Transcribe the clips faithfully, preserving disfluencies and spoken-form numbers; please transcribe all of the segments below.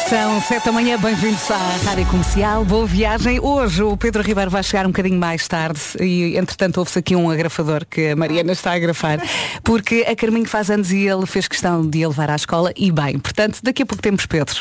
São sete da manhã, bem-vindos à Rádio Comercial. Boa viagem. Hoje o Pedro Ribeiro vai chegar um bocadinho mais tarde e, entretanto, houve-se aqui um agrafador que a Mariana está a agrafar, porque a Carminho faz anos e ele fez questão de a levar à escola e bem. Portanto, daqui a pouco temos Pedro.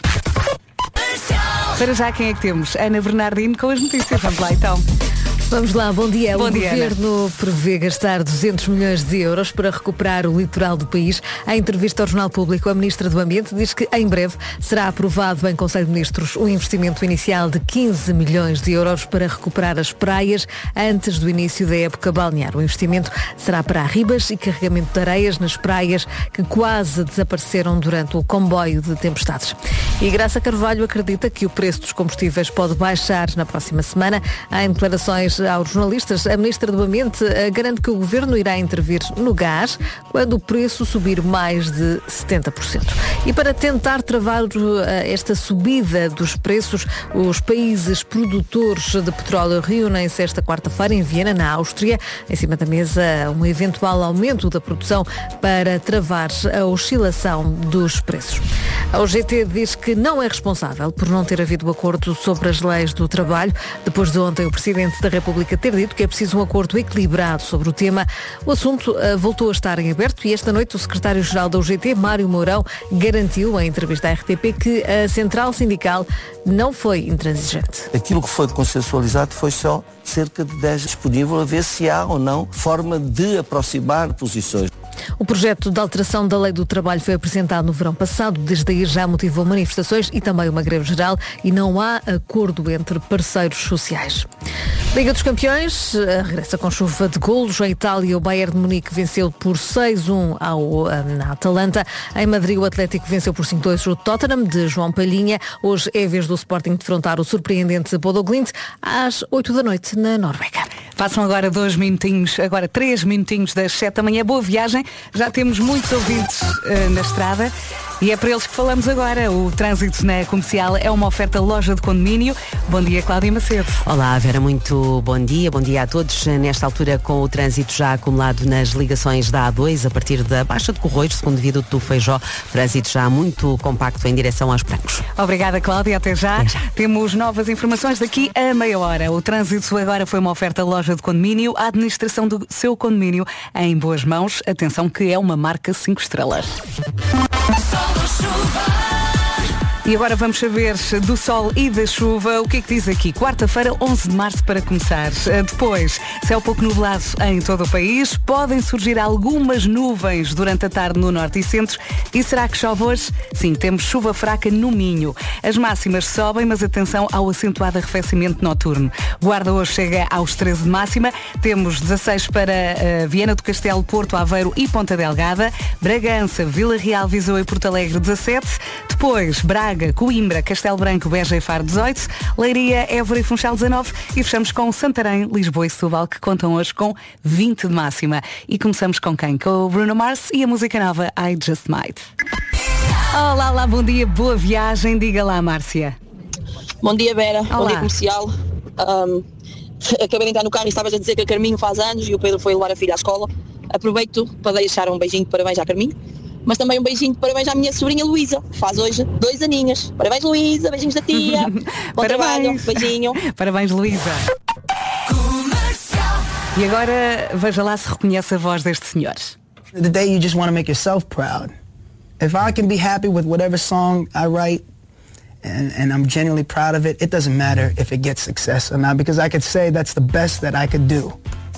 Para já, quem é que temos? Ana Bernardino com as notícias. Vamos lá, então. Vamos lá, bom dia. Bom o dia, Governo Ana. Prevê gastar duzentos milhões de euros para recuperar o litoral do país. Em entrevista ao Jornal Público, a Ministra do Ambiente diz que em breve será aprovado em Conselho de Ministros um investimento inicial de quinze milhões de euros para recuperar as praias antes do início da época balnear. O investimento será para arribas e carregamento de areias nas praias que quase desapareceram durante o comboio de tempestades. E Graça Carvalho acredita que o preço dos combustíveis pode baixar na próxima semana. Em declarações aos jornalistas, a Ministra do Ambiente garante que o Governo irá intervir no gás quando o preço subir mais de setenta por cento. E para tentar travar esta subida dos preços, os países produtores de petróleo reúnem-se esta quarta-feira em Viena, na Áustria. Em cima da mesa, um eventual aumento da produção para travar a oscilação dos preços. A O G T diz que não é responsável por não ter havido acordo sobre as leis do trabalho. Depois de ontem o Presidente da República ter dito que é preciso um acordo equilibrado sobre o tema, o assunto uh, voltou a estar em aberto e esta noite o Secretário-Geral da O G T, Mário Mourão, garantiu em entrevista à R T P que a Central Sindical não foi intransigente. Aquilo que foi consensualizado foi só cerca de dez disponível a ver se há ou não forma de aproximar posições. O projeto de alteração da Lei do Trabalho foi apresentado no verão passado, desde aí já motivou manifestações e também uma greve geral e não há acordo entre parceiros sociais. Liga dos Campeões regressa com chuva de golos. A Itália, o Bayern de Munique venceu por seis a um ao, na Atalanta. Em Madrid, o Atlético venceu por cinco a dois o Tottenham, de João Palhinha. Hoje é a vez do Sporting defrontar o surpreendente Bodo Glimt às oito da noite na Noruega. Passam agora dois minutinhos, agora três minutinhos das sete da manhã. Boa viagem. Já temos muitos ouvintes uh, na estrada e é para eles que falamos agora. O trânsito na Comercial é uma oferta loja de condomínio. Bom dia, Cláudia Macedo. Olá, Vera, muito bom dia. Bom dia a todos. Nesta altura, com o trânsito já acumulado nas ligações da A dois, a partir da Baixa de Corroios, segundo viaduto do Feijó, trânsito já muito compacto em direção aos Brancos. Obrigada, Cláudia. Até já. Até já. Temos novas informações daqui a meia hora. O trânsito agora foi uma oferta loja de condomínio. A administração do seu condomínio em boas mãos. Atenção que é uma marca cinco estrelas. E agora vamos saber do sol e da chuva. O que é que diz aqui? Quarta-feira, onze de março para começar. Depois, céu pouco nublado em todo o país. Podem surgir algumas nuvens durante a tarde no norte e centro. E será que chove hoje? Sim, temos chuva fraca no Minho. As máximas sobem, mas atenção ao acentuado arrefecimento noturno. Guarda hoje chega aos treze de máxima. Temos dezasseis para uh, Viana do Castelo, Porto, Aveiro e Ponta Delgada. Bragança, Vila Real, Viseu e Porto Alegre, dezassete. Depois, Braga, Coimbra, Castelo Branco, Beja e Faro, dezoito, Leiria, Évora e Funchal, dezanove, e fechamos com Santarém, Lisboa e Setúbal, que contam hoje com vinte de máxima. E começamos com quem? Com o Bruno Mars e a música nova I Just Might. Olá, lá, bom dia, boa viagem, diga lá, Márcia. Bom dia, Vera, Olá. Bom dia, Comercial. Um, acabei de entrar no carro e estavas a dizer que a Carminho faz anos e o Pedro foi levar a filha à escola. Aproveito para deixar um beijinho de parabéns à Carminho, mas também um beijinho de parabéns à minha sobrinha Luísa, que faz hoje dois aninhos. Parabéns, Luísa, beijinhos da tia. Bom Parabéns. trabalho, beijinho. Parabéns, Luísa. E agora, veja lá se reconhece a voz deste senhor. The day you just want to make yourself proud. If I can be happy with whatever song I write and, and I'm genuinely proud of it, it doesn't matter if it gets success or not, because I could say that's the best that I could do.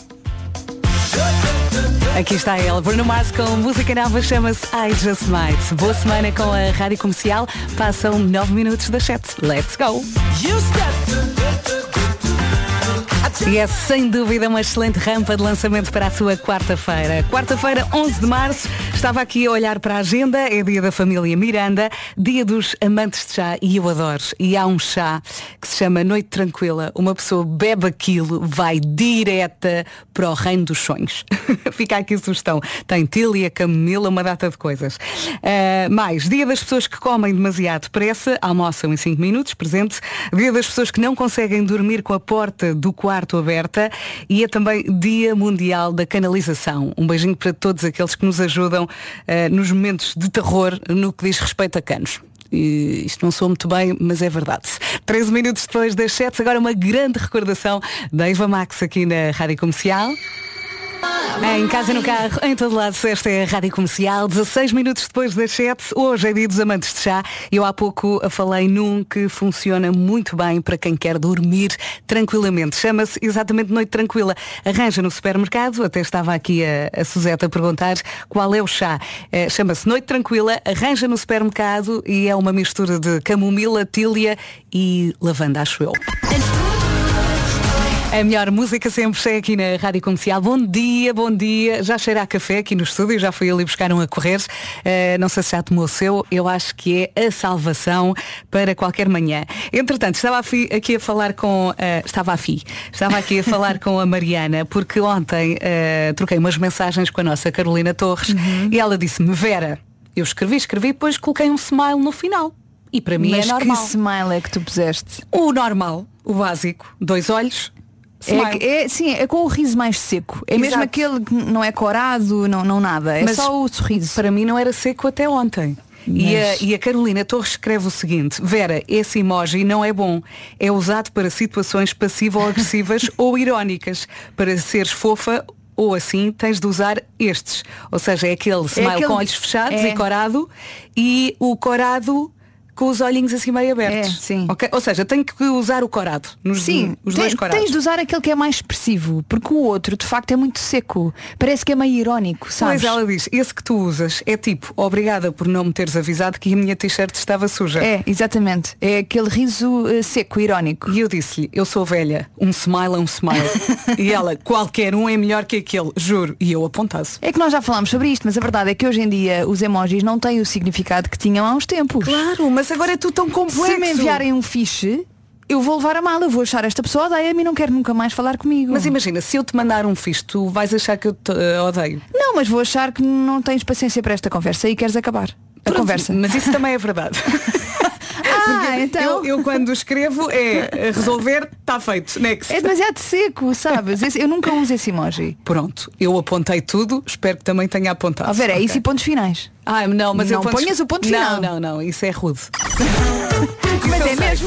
Aqui está ele, Bruno Mars com música nova, chama-se I Just Might. Boa semana com a Rádio Comercial. Passam nove minutos das sete. Let's go! E é sem dúvida uma excelente rampa de lançamento para a sua quarta-feira. Quarta-feira, onze de março, estava aqui a olhar para a agenda, é dia da família Miranda, dia dos amantes de chá, e eu adoro. E há um chá que se chama Noite Tranquila. Uma pessoa bebe aquilo, vai direta para o reino dos sonhos. Fica aqui a sugestão. Tem tília, camomila, uma data de coisas. Uh, mais, dia das pessoas que comem demasiado depressa, almoçam em cinco minutos, presente. Dia das pessoas que não conseguem dormir com a porta do quarto aberta, e é também Dia Mundial da Canalização. Um beijinho para todos aqueles que nos ajudam uh, nos momentos de terror no que diz respeito a canos. E isto não soa muito bem, mas é verdade. treze minutos depois das sete, agora uma grande recordação da Eva Max aqui na Rádio Comercial. Em casa, no carro, em todo lado, esta é a Rádio Comercial. dezasseis minutos depois das sete, hoje é dia dos amantes de chá. Eu há pouco falei num que funciona muito bem para quem quer dormir tranquilamente. Chama-se exatamente Noite Tranquila. Arranja no supermercado, até estava aqui a, a Suzete a perguntar qual é o chá. É, chama-se Noite Tranquila, arranja no supermercado e é uma mistura de camomila, tília e lavanda, acho eu. A melhor música sempre é aqui na Rádio Comercial. Bom dia, bom dia. Já cheira a café aqui no estúdio, já fui ali buscar um a correr. Uh, não sei se já tomou o seu, eu acho que é a salvação para qualquer manhã. Entretanto, estava aqui a falar com... Uh, estava a fi, estava aqui a falar com a Mariana, porque ontem uh, troquei umas mensagens com a nossa Carolina Torres uhum. e ela disse-me, Vera, eu escrevi, escrevi, depois coloquei um smile no final. E para mim Mas é normal. que smile é que tu puseste? O normal, o básico, dois olhos. É, é, sim, é com o riso mais seco. É Exato. Mesmo aquele que não é corado, não, não nada. É Mas só o sorriso. Para mim não era seco até ontem. Mas... E, a, e a Carolina Torres escreve o seguinte: Vera, esse emoji não é bom. É usado para situações passivo-agressivas ou irónicas. Para seres fofa ou assim, tens de usar estes. Ou seja, é aquele smile é aquele... com olhos fechados é. e corado. E o corado... com os olhinhos assim meio abertos. É, sim. Okay? Ou seja, tenho que usar o corado. Nos, sim, os dois tem, corados. Tens de usar aquele que é mais expressivo, porque o outro de facto é muito seco. Parece que é meio irónico, sabes? Pois ela diz, esse que tu usas é tipo, obrigada por não me teres avisado que a minha t-shirt estava suja. É, exatamente. É aquele riso uh, seco, irónico. E eu disse-lhe, eu sou velha, um smile é um smile. E ela, qualquer um é melhor que aquele, juro. E eu apontado. É que nós já falámos sobre isto, mas a verdade é que hoje em dia os emojis não têm o significado que tinham há uns tempos. Claro, mas agora é tudo tão complexo. Se me enviarem um fiche, eu vou levar a mal, eu vou achar esta pessoa odeia-me e não quero nunca mais falar comigo. Mas imagina, se eu te mandar um fiche, tu vais achar que eu te uh, odeio. Não, mas vou achar que não tens paciência para esta conversa e queres acabar a Pronto, conversa. Mas isso também é verdade. Ah, então... eu, eu quando escrevo é resolver, está feito, next. É demasiado seco, sabes? Esse, eu nunca uso esse emoji. Pronto, eu apontei tudo, espero que também tenha apontado. Oh, Vera, okay. é isso e pontos finais. Ah, não, mas não eu pontos... ponhas o ponto final. Não, não, não, isso é rude. Mas é mesmo.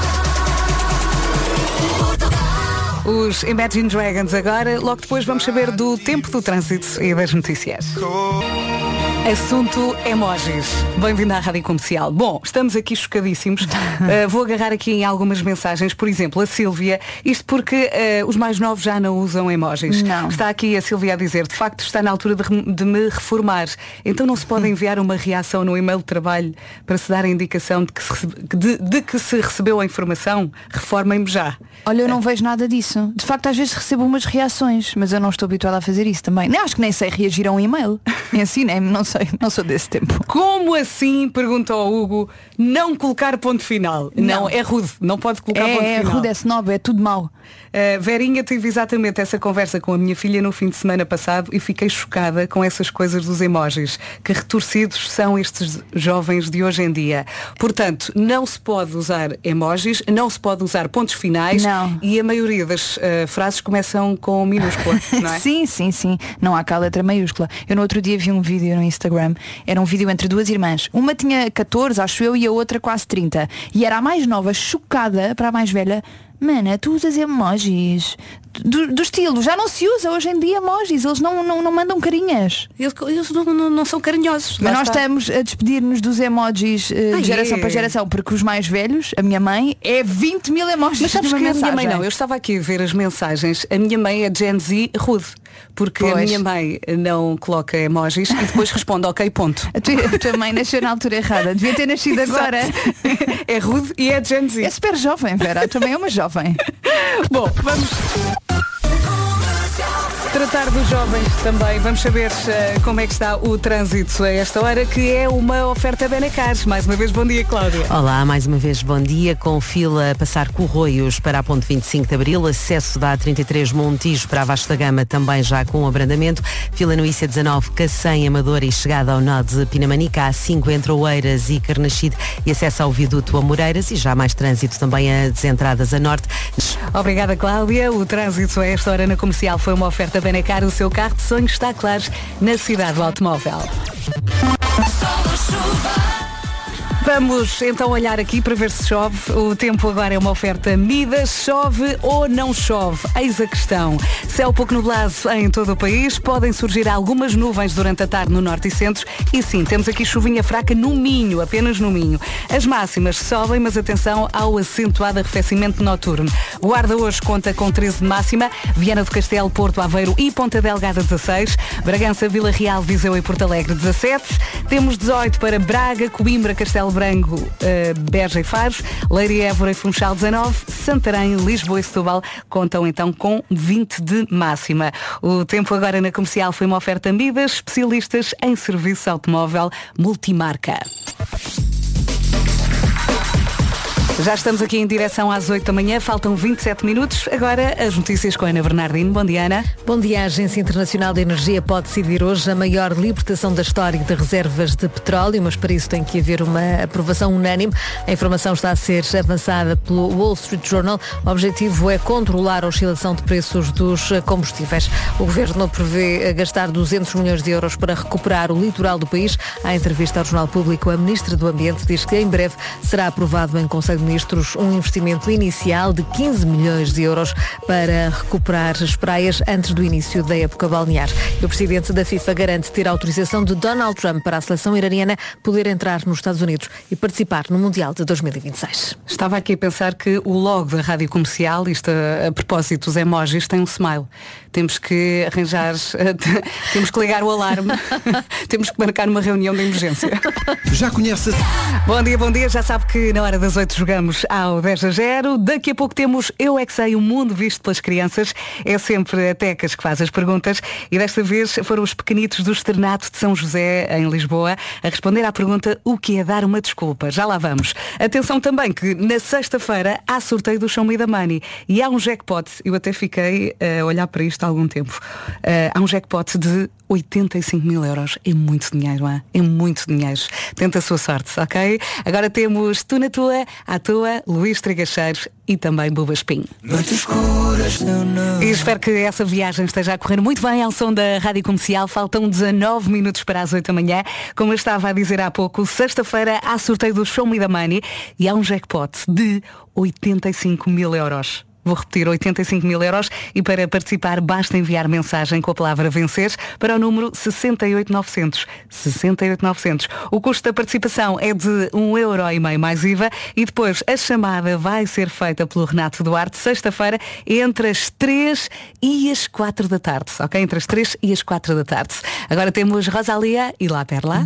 Os Imagine Dragons agora, logo depois vamos saber do tempo do trânsito e das notícias. Assunto emojis. Bem-vindo à Rádio Comercial. Bom, estamos aqui chocadíssimos. Uh, vou agarrar aqui em algumas mensagens. Por exemplo, a Sílvia. Isto porque uh, os mais novos já não usam emojis. Não. Está aqui a Sílvia a dizer, de facto está na altura de, de me reformar. Então não se pode enviar uma reação no e-mail de trabalho para se dar a indicação de que se, de, de que se recebeu a informação? Reformem-me já. Olha, eu não vejo nada disso. De facto, às vezes recebo umas reações, mas eu não estou habituada a fazer isso também. Nem acho que nem sei reagir a um e-mail. Ensinem-me, não sei. Não sou desse tempo. Como assim, pergunta ao Hugo, não colocar ponto final? Não, não é rude, não pode colocar é, ponto final. É rude, é snob, é tudo mau. Uh, Verinha, tive exatamente essa conversa com a minha filha no fim de semana passado e fiquei chocada com essas coisas dos emojis. Que retorcidos são estes jovens de hoje em dia. Portanto, não se pode usar emojis, não se pode usar pontos finais não. E a maioria das uh, frases começam com minúscula, não é? Sim, sim, sim. Não há cá letra maiúscula. Eu no outro dia vi um vídeo no Instagram, era um vídeo entre duas irmãs. Uma tinha catorze, acho eu, e a outra quase trinta. E era a mais nova, chocada para a mais velha. Mana, tu usas emojis do, do estilo, já não se usa hoje em dia emojis, eles não, não, não mandam carinhas. Eles, eles não, não, não são carinhosos. Mas nós está. estamos a despedir-nos dos emojis uh, de geração é. para geração, porque os mais velhos, a minha mãe, é vinte mil emojis. Mas sabes de uma que mensagem. A minha mãe não, eu estava aqui a ver as mensagens, a minha mãe é Gen Z rude. Porque pois. A minha mãe não coloca emojis e depois responde ok, ponto. A tua, a tua mãe nasceu na altura errada, devia ter nascido agora. É rude e é Gen Z. É super jovem, Vera, também é uma jovem. Bom, vamos tratar dos jovens também. Vamos saber uh, como é que está o trânsito a esta hora, que é uma oferta Benacar. Mais uma vez, bom dia, Cláudia. Olá, mais uma vez, bom dia. Com fila a passar Corroios para a ponte vinte e cinco de Abril, acesso da A trinta e três Montijo para a Vasco da Gama, também já com abrandamento. Fila no I C dezanove, Cacém, Amadora e chegada ao nó de Pinamanique, A cinco entre Oeiras e Carnaxide e acesso ao viaduto a Moreiras e já mais trânsito também as entradas a norte. Obrigada, Cláudia. O trânsito a esta hora na Comercial foi uma oferta Benacar. O seu carro de sonho está claro na cidade do automóvel. Vamos então olhar aqui para ver se chove. O tempo agora é uma oferta Midas. Chove ou não chove? Eis a questão. Céu pouco nublado em todo o país. Podem surgir algumas nuvens durante a tarde no norte e centro. E sim, temos aqui chuvinha fraca no Minho, apenas no Minho. As máximas sobem, mas atenção ao acentuado arrefecimento noturno. Guarda hoje conta com treze de máxima. Viana do Castelo, Porto, Aveiro e Ponta Delgada dezasseis. Bragança, Vila Real, Viseu e Porto Alegre dezassete. Temos dezoito para Braga, Coimbra, Castelo Branco, uh, Beja e Faros, Leiria, Évora e Funchal dezanove, Santarém, Lisboa e Setúbal contam então com vinte de máxima. O tempo agora na Comercial foi uma oferta Midas, especialistas em serviço automóvel multimarca. Já estamos aqui em direção às oito da manhã, faltam vinte e sete minutos. Agora as notícias com a Ana Bernardino. Bom dia, Ana. Bom dia. A Agência Internacional de Energia pode decidir hoje a maior libertação da história de reservas de petróleo, mas para isso tem que haver uma aprovação unânime. A informação está a ser avançada pelo Wall Street Journal. O objetivo é controlar a oscilação de preços dos combustíveis. O Governo prevê gastar duzentos milhões de euros para recuperar o litoral do país. À entrevista ao Jornal Público, a Ministra do Ambiente diz que em breve será aprovado em Conselho de Ministros um investimento inicial de quinze milhões de euros para recuperar as praias antes do início da época balnear. E o presidente da FIFA garante ter a autorização de Donald Trump para a seleção iraniana poder entrar nos Estados Unidos e participar no Mundial de dois mil e vinte e seis. Estava aqui a pensar que o logo da Rádio Comercial, isto a, a propósito dos emojis, tem um smile. Temos que arranjar, temos que ligar o alarme, temos que marcar uma reunião de emergência. Já conhece? Bom dia, bom dia. Já sabe que na hora das oito jogamos ao dez a zero. Daqui a pouco temos Eu É Que Sei, o mundo visto pelas crianças. É sempre a Tecas que faz as perguntas e desta vez foram os pequenitos do Externato de São José, em Lisboa, a responder à pergunta o que é dar uma desculpa. Já lá vamos. Atenção também que na sexta-feira há sorteio do Show Me the Money e há um jackpot. Eu até fiquei a olhar para isto há algum tempo. Uh, há um jackpot de oitenta e cinco mil euros. É muito dinheiro, hein? É muito dinheiro. Tenta a sua sorte, ok? Agora temos Tu na Tua, à Tua, Luís Trigacheiros e também Buba Espinho. E espero que essa viagem esteja a correr muito bem ao som da Rádio Comercial. Faltam dezanove minutos para as oito da manhã. Como eu estava a dizer há pouco, sexta-feira há sorteio do Show Me the Money e há um jackpot de oitenta e cinco mil euros. Vou repetir, oitenta e cinco mil euros e para participar basta enviar mensagem com a palavra vencer para o número sessenta e oito novecentos. sessenta e oito novecentos. O custo da participação é de um euro e meio mais I V A e depois a chamada vai ser feita pelo Renato Duarte sexta-feira entre as três e as quatro da tarde. Ok? Entre as três e as quatro da tarde. Agora temos Rosalia e La Perla.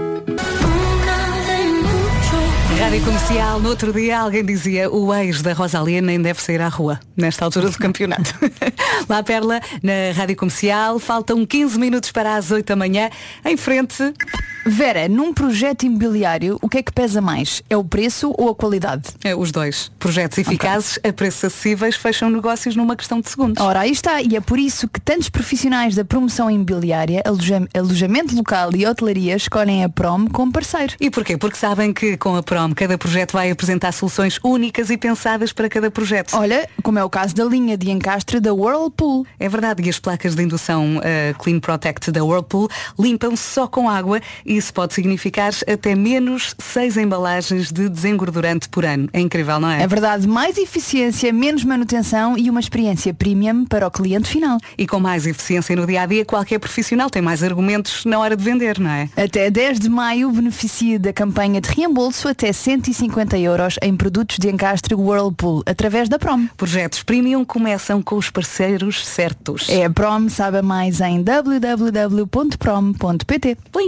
Rádio Comercial, no outro dia alguém dizia o ex da Rosalia nem deve sair à rua nesta altura do campeonato. Lá Perla, na Rádio Comercial, faltam quinze minutos para as oito da manhã, em frente. Vera, num projeto imobiliário, o que é que pesa mais? É o preço ou a qualidade? É, os dois. Projetos eficazes, okay, a preços acessíveis, fecham negócios numa questão de segundos. Ora, aí está, e é por isso que tantos profissionais da promoção imobiliária, aloja- alojamento local e hotelaria escolhem a Prom como parceiro. E porquê? Porque sabem que com a Prom cada projeto vai apresentar soluções únicas e pensadas para cada projeto. Olha, como é o caso da linha de encastre da Whirlpool. É verdade, e as placas de indução uh, Clean Protect da Whirlpool limpam-se só com água e isso pode significar até menos seis embalagens de desengordurante por ano. É incrível, não é? É verdade, mais eficiência, menos manutenção e uma experiência premium para o cliente final. E com mais eficiência no dia-a-dia, qualquer profissional tem mais argumentos na hora de vender, não é? Até dez de maio beneficia da campanha de reembolso até cento e cinquenta euros em produtos de encastre Whirlpool, através da Prom. Projetos premium começam com os parceiros certos. É a Prom, saiba mais em w w w ponto prom ponto p t. Plim.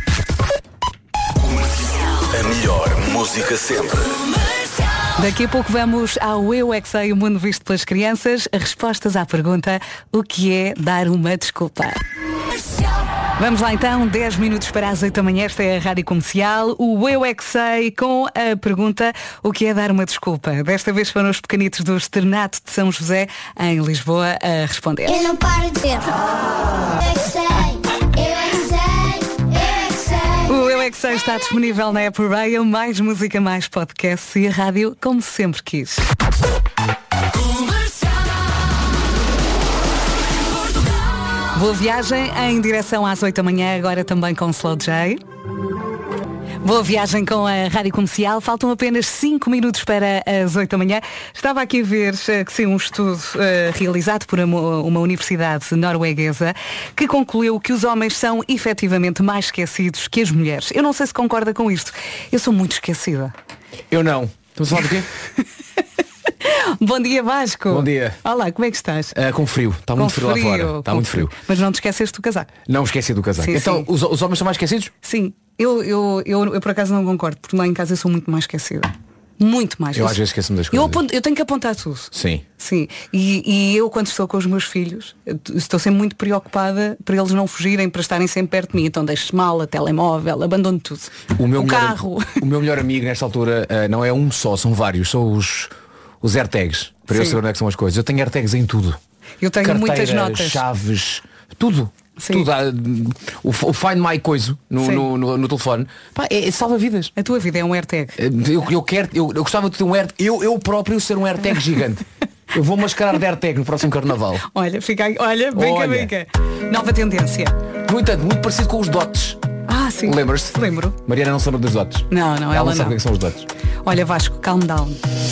A melhor música sempre. Daqui a pouco vamos ao Eu É Que Sei, o mundo visto pelas crianças. Respostas à pergunta, o que é dar uma desculpa? Vamos lá então, dez minutos para as oito da manhã, esta é a Rádio Comercial, o Eu É Que Sei, com a pergunta, o que é dar uma desculpa? Desta vez foram os pequenitos do Externato de São José, em Lisboa, a responder. Eu não paro de dizer. Eu é que sei, eu é que sei, eu é que sei. O Eu É Que Sei está disponível na Apple Radio, mais música, mais podcast e a rádio como sempre quis. Boa viagem em direção às oito da manhã, agora também com Slow J. Boa viagem com a Rádio Comercial. Faltam apenas cinco minutos para as oito da manhã. Estava aqui a ver uh, que sim, um estudo uh, realizado por uma, uma universidade norueguesa que concluiu que os homens são efetivamente mais esquecidos que as mulheres. Eu não sei se concorda com isto. Eu sou muito esquecida. Eu não. Estamos a falar do quê? Bom dia, Vasco. Bom dia. Olá, como é que estás? Uh, com frio. Está muito frio, frio lá fora. Está muito frio. Mas não te esqueceste do casaco. Não me esqueci do casaco. Sim, então, sim. Os, os homens são mais esquecidos? Sim. Eu, eu, eu, eu por acaso não concordo, porque lá em casa eu sou muito mais esquecida. Muito mais. Eu, eu às sou... vezes esqueço-me das coisas. Eu, aponto, eu tenho que apontar tudo. Sim. Sim. E, e eu, quando estou com os meus filhos, estou sempre muito preocupada para eles não fugirem, para estarem sempre perto de mim. Então deixo mala, telemóvel, abandono tudo. O, meu o melhor, carro. O meu melhor amigo nesta altura uh, não é um só, são vários. São os, os AirTags. Para Sim. eu saber onde é que são as coisas. Eu tenho AirTags em tudo. Eu tenho Carteira, muitas notas. Chaves, tudo. Tudo, o, o Find My coisa no, no, no, no telefone. Pá, é, é salva vidas. A tua vida é um AirTag. Eu, eu, quero, eu, eu gostava de ter um AirTag. Eu, eu próprio ser um AirTag gigante. Eu vou mascarar de AirTag no próximo carnaval. Olha, fica aí, olha, brinca, brinca. Nova tendência. No entanto, muito parecido com os dots. Ah, sim. Lembras-te? Lembro. Mariana não se lembra dos dots. Não, não, ela, ela não. sabe o que são os dots. Olha, Vasco, calm down.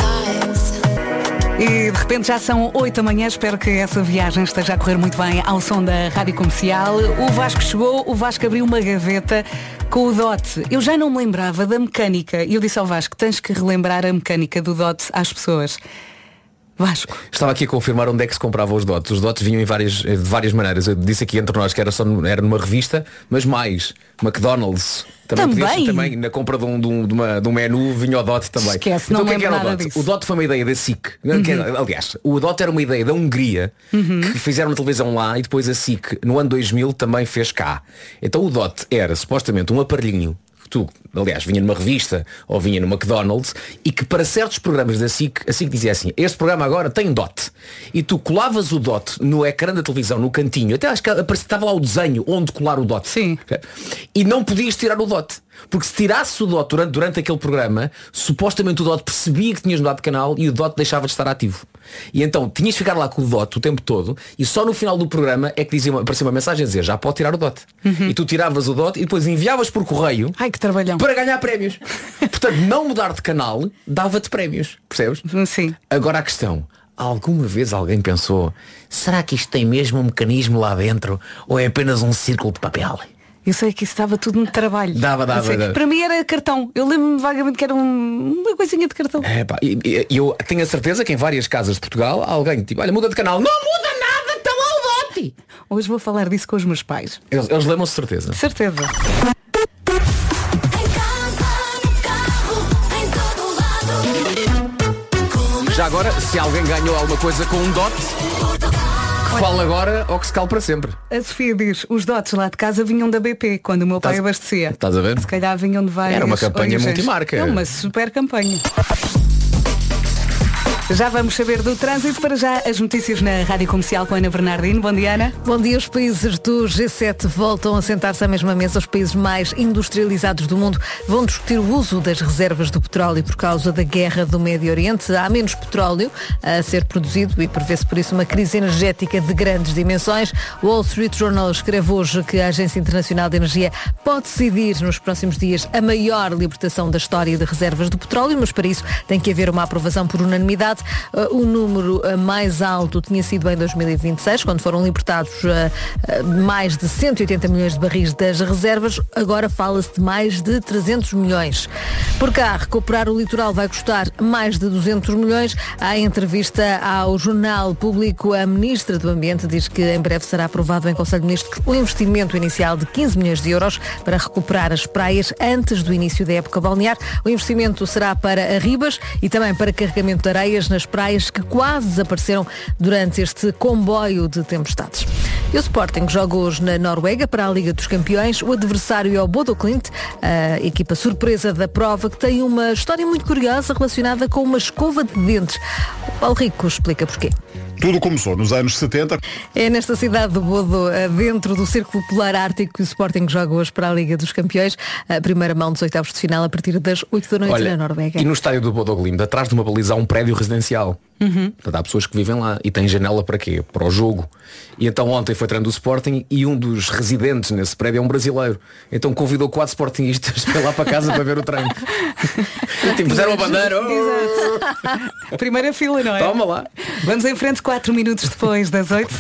E de repente já são oito da manhã, espero que essa viagem esteja a correr muito bem ao som da Rádio Comercial. O Vasco chegou, o Vasco abriu uma gaveta com o dote. Eu já não me lembrava da mecânica e eu disse ao Vasco, tens que relembrar a mecânica do dote às pessoas. Vasco. Estava aqui a confirmar onde é que se comprava os dots. Os dots vinham em várias, de várias maneiras. Eu disse aqui entre nós que era, só, era numa revista, mas mais. McDonald's. Também, também? também na compra de um, de, um, de, uma, de um menu vinha o dot também. Esquece, então, não o que é que era o nada dot? disso. O dot foi uma ideia da S I C. Uhum. Aliás, o dot era uma ideia da Hungria, uhum. que fizeram na televisão lá e depois a S I C no ano dois mil também fez cá. Então o dot era supostamente um aparelhinho. Tu, aliás, vinha numa revista ou vinha no McDonald's e que para certos programas da S I C, a S I C dizia assim, este programa agora tem dot. E tu colavas o dot no ecrã da televisão, no cantinho, até acho que estava lá o desenho onde colar o dot. Sim. E não podias tirar o dot. Porque se tirasse o dot durante, durante aquele programa, supostamente o dot percebia que tinhas mudado de canal e o dot deixava de estar ativo. E então tinhas de ficar lá com o dot o tempo todo e só no final do programa é que dizia, aparecia uma mensagem a dizer já pode tirar o dot. Uhum. E tu tiravas o dot e depois enviavas por correio. Ai, que trabalhão. Para ganhar prémios. Portanto, não mudar de canal dava-te prémios. Percebes? Sim. Agora a questão. Alguma vez alguém pensou, será que isto tem mesmo um mecanismo lá dentro ou é apenas um círculo de papel? Eu sei que isso estava tudo no trabalho. Dava, dava, dava. Para mim era cartão. Eu lembro-me vagamente que era um, uma coisinha de cartão. É, pá, e, e, eu tenho a certeza que em várias casas de Portugal alguém tipo, olha, muda de canal. Não muda nada, está lá o dote. Hoje vou falar disso com os meus pais. Eles, eles lembram-se de certeza. Certeza. Já agora, se alguém ganhou alguma coisa com um dot, que fale agora ou que se cale para sempre. A Sofia diz, os dotes lá de casa vinham da B P, quando o meu pai Tás, abastecia. Estás a ver? Se calhar vinham de várias. Era uma campanha origens. multimarca. É uma super campanha. Já vamos saber do trânsito, para já as notícias na Rádio Comercial com Ana Bernardino. Bom dia, Ana. Bom dia. Os países do G sete voltam a sentar-se à mesma mesa. Os países mais industrializados do mundo vão discutir o uso das reservas do petróleo por causa da guerra do Médio Oriente. Há menos petróleo a ser produzido e prevê-se por isso uma crise energética de grandes dimensões. O Wall Street Journal escreve hoje que a Agência Internacional de Energia pode decidir nos próximos dias a maior libertação da história de reservas do petróleo, mas para isso tem que haver uma aprovação por unanimidade. Uh, o número uh, mais alto tinha sido em dois mil e vinte e seis, quando foram libertados uh, uh, mais de cento e oitenta milhões de barris das reservas. Agora fala-se de mais de trezentos milhões. Por cá, recuperar o litoral vai custar mais de duzentos milhões. À entrevista ao Jornal Público, a Ministra do Ambiente diz que em breve será aprovado em Conselho de Ministros o investimento inicial de quinze milhões de euros para recuperar as praias antes do início da época balnear. O investimento será para arribas e também para carregamento de areias nas praias que quase desapareceram durante este comboio de tempestades. E o Sporting joga hoje na Noruega para a Liga dos Campeões. O adversário é o Bodo Glimt, a equipa surpresa da prova, que tem uma história muito curiosa relacionada com uma escova de dentes. O Paulo Rico explica porquê. Tudo começou nos anos setenta. É nesta cidade do Bodo, dentro do Círculo Polar Ártico, que o Sporting joga hoje para a Liga dos Campeões. A primeira mão dos oitavos de final a partir das oito da noite. Olha, na Noruega. E no estádio do Bodo Glimt, atrás de uma baliza há um prédio residencial. Uhum. Portanto, há pessoas que vivem lá e têm janela para quê? Para o jogo. E então ontem foi treino do Sporting e um dos residentes nesse prédio é um brasileiro. Então convidou quatro sportinguistas para ir lá para casa para ver o treino. Tipo, puseram a bandeira. Exato. Primeira fila, não é? Toma lá. Vamos em frente, quatro minutos depois das oito.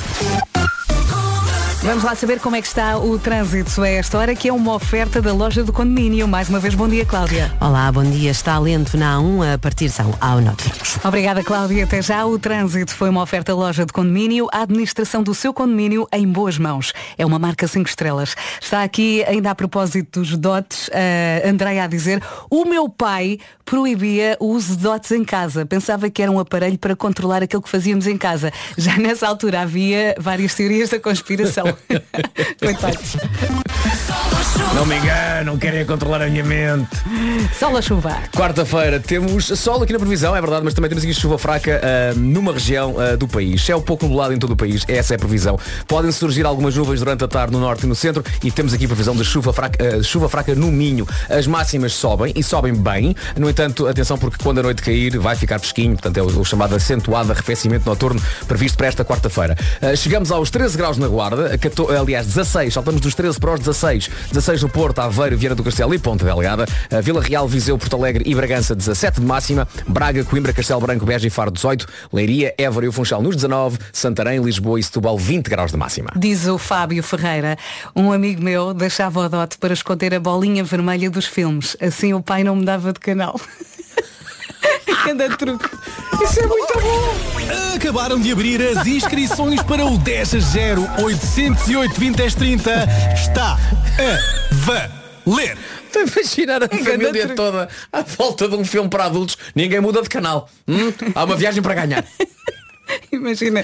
Vamos lá saber como é que está o trânsito a esta hora, que é uma oferta da loja do condomínio. Mais uma vez, bom dia, Cláudia. Olá, bom dia. Está lento na A um a partir ao norte. Obrigada, Cláudia. Até já. O trânsito foi uma oferta loja de condomínio. A administração do seu condomínio em boas mãos. É uma marca cinco estrelas. Está aqui, ainda a propósito dos dotes, a Andréia a dizer: o meu pai proibia o uso de dotes em casa. Pensava que era um aparelho para controlar aquilo que fazíamos em casa. Já nessa altura havia várias teorias da conspiração. Coitados. Não me engano, querem controlar a minha mente. Sol a chuva. Quarta-feira temos sol aqui na previsão, é verdade, mas também temos aqui chuva fraca uh, numa região uh, do país. É um pouco nublado em todo o país, essa é a previsão. Podem surgir algumas nuvens durante a tarde no norte e no centro e temos aqui a previsão de chuva fraca, uh, chuva fraca no Minho. As máximas sobem e sobem bem. No entanto, atenção, porque quando a noite cair vai ficar fresquinho, portanto é o, o chamado acentuado arrefecimento noturno previsto para esta quarta-feira. Uh, chegamos aos treze graus na Guarda, catorze, aliás dezasseis, saltamos dos treze para os dezasseis. dezasseis no Porto, Aveiro, Viana do Castelo e Ponta Delgada. Uh, Vila Real, Viseu, Porto Alegre e Bragança dezassete de máxima. Braga, Coimbra, Castelo Branco, Beja e Faro dezoito. Leiria, Évora e o Funchal nos dezanove. Santarém, Lisboa e Setúbal vinte graus de máxima. Diz o Fábio Ferreira: um amigo meu deixava o dote para esconder a bolinha vermelha dos filmes. Assim o pai não me dava de canal. Anda truque. Isso é muito bom. Acabaram de abrir as inscrições para o dez a zero oitocentos e oito vinte e trinta. Está a valer. Estou a imaginar a família toda à volta de um filme para adultos. Ninguém muda de canal. Hum? Há uma viagem para ganhar. Imagina.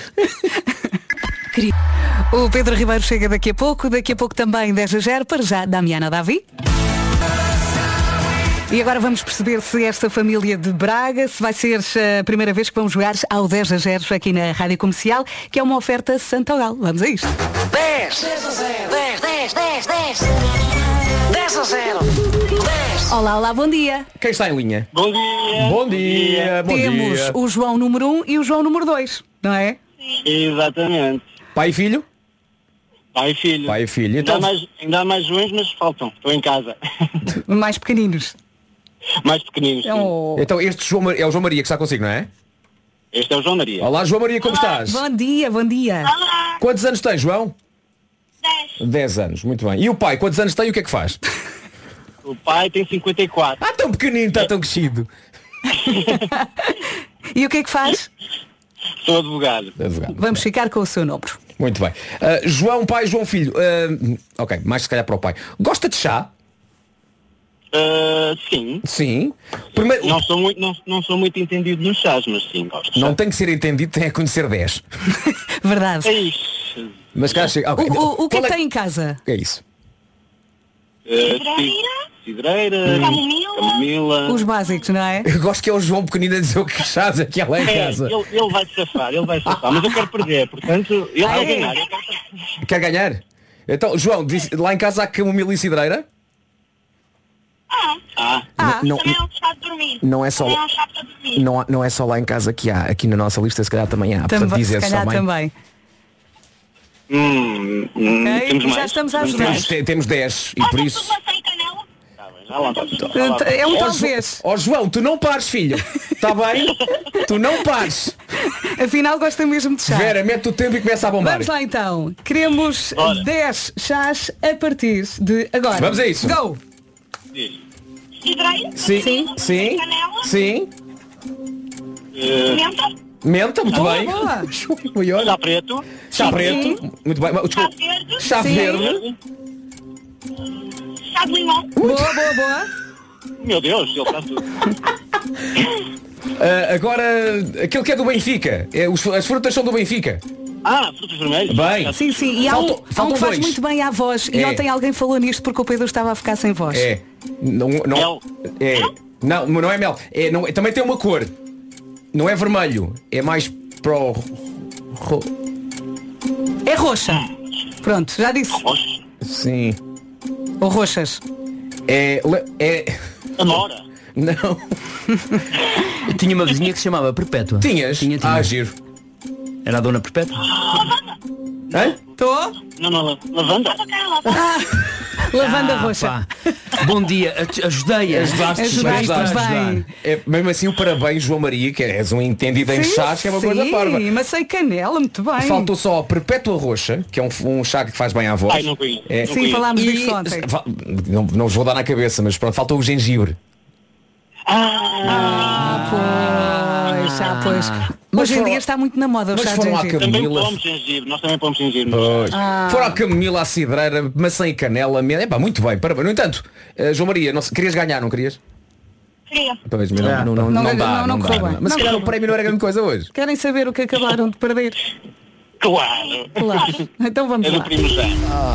O Pedro Ribeiro chega daqui a pouco. Daqui a pouco também dez a zero. Para já, Damiana Davi. E agora vamos perceber se esta família de Braga, se vai ser a primeira vez que vão jogar ao dez a zero aqui na Rádio Comercial, que é uma oferta Santogal. Vamos a isto. dez, dez a zero, dez, dez, dez, dez, dez a zero, dez. Olá, olá, bom dia. Quem está em linha? Bom dia. Bom dia, bom Temos dia. o João número um e o João número dois, não é? Exatamente. Pai e filho? Pai e filho. Pai e filho. Ainda, Então... há mais, ainda há mais Joões, mas faltam. Estou em casa. Mais pequeninos. Mais pequeninos. sim. Oh. Então este João, Mar- é o João Maria que está consigo, não é? Este é o João Maria. Olá, João Maria, como estás? Bom dia, bom dia. Olá. Quantos anos tens, João? dez. dez anos, muito bem. E o pai, quantos anos tem e o que é que faz? O pai tem cinquenta e quatro. Ah, tão pequenino, está tão crescido. E o que é que faz? Sou advogado. Advogado. Vamos ficar com o seu número. Muito bem. Uh, João, pai, João, filho. Uh, ok, mais se calhar para o pai. Gosta de chá? Uh, sim. Sim. Primeiro... Não sou muito, não, não sou muito entendido nos chás, mas sim, gosto de chá. Não tem que ser entendido, tem a conhecer dez. Verdade. É isso. Mas cá chega. Okay. O, o, o que é que Qual tem em casa? É isso. Uh, cidreira, Camomila. camomila. Os básicos, não é? Eu gosto que é o João pequenino a dizer o que chás aqui lá em É, casa. ele, ele vai safar, ele vai safar, mas eu quero perder, portanto, ele vai ganhar. Eu quero perder. Quer ganhar? Então, João, disse, lá em casa há camomila e cidreira? Ah, Ah, Ah, Não, também é um chá de dormir. não é só Também é um chá para dormir. não, há- não é só lá em casa que há, aqui na nossa lista se calhar também há. Portanto, também, dizer se só calhar mãe. também. hum, hum, Ok, temos já mais. estamos a Temos ajudar. mais. Temos, temos dez e Olha, por isso. maçã e canela. Já lá vamos. Já lá vamos. É um Ó, talvez. Ó João, tu não pares, filho. Está bem? Tu não pares. Afinal gosta mesmo de chá. Vera, mete o tempo e começa a bombar. Vamos lá então. Queremos Bora. dez chás a partir de agora. Vamos a isso. Go! Diz. Cidreira. Sim, camomila, sim, Canela. sim. Uh, Pimenta. Menta, muito Boa, bem. boa. Ui, olha. chá preto. Chá preto. Muito bem. Chá Desculpa. verde. Chá Sim. verde. Chá de limão. Boa, boa, boa. Meu Deus, ele está tudo. Ah, agora, aquele que é do Benfica. É, os- as frutas são do Benfica. Ah, frutos vermelhos. Bem. Sim, sim. E há um, Faltam- há um faltam que faz dois. muito bem à voz. E É. ontem alguém falou nisto porque o Pedro estava a ficar sem voz. É. Não, não, Mel. é. Não, não é mel. É, não, também tem uma cor. Não é vermelho. É mais pro Ro... É roxa. Pronto, já disse. Sim. Ou roxas. É... é... Amora. Não. Tinha uma vizinha que se chamava Perpétua. Tinhas? Tinha, tinha. Ah, giro. Era a Dona Perpétua? Hã? Estou? Não, não, lavanda. Ah, lavanda Ah, roxa. pá. Bom dia, a- ajudei-a. Ajudaste, Ajudaste, ajudaste. bem. É, mesmo assim, o parabéns, João Maria, que és um entendido em Sim, chás, que é uma coisa sim, parva. mas sei canela, muito bem. Faltou só a Perpétua Roxa, que é um, um chá que faz bem à voz. Ai, não conheço. É. Não Sim, conheço. falámos E- disso ontem. fa- Não, não vos vou dar na cabeça, mas pronto, faltou o gengibre. Ah, Pois, já, pois. Mas Hoje em foram- dia está muito na moda o mas chá de foram à gengibre. também Camila. pomos gengibre. Nós também pomos gengibre. Pois. Ah. Fora a camomila, a cidreira, maçã e canela. É pá, muito bem, parabéns. No entanto, eh, João Maria, não, se- querias ganhar, não querias? Queria. Pois, mas não, Ah, não, não, não, não dá, não, não, não dá. correu não bem. dá. Mas se Não calhar correu o prémio não era grande coisa hoje. Querem saber o que acabaram de perder? Claro. Claro. Então vamos É do lá. primo Zé.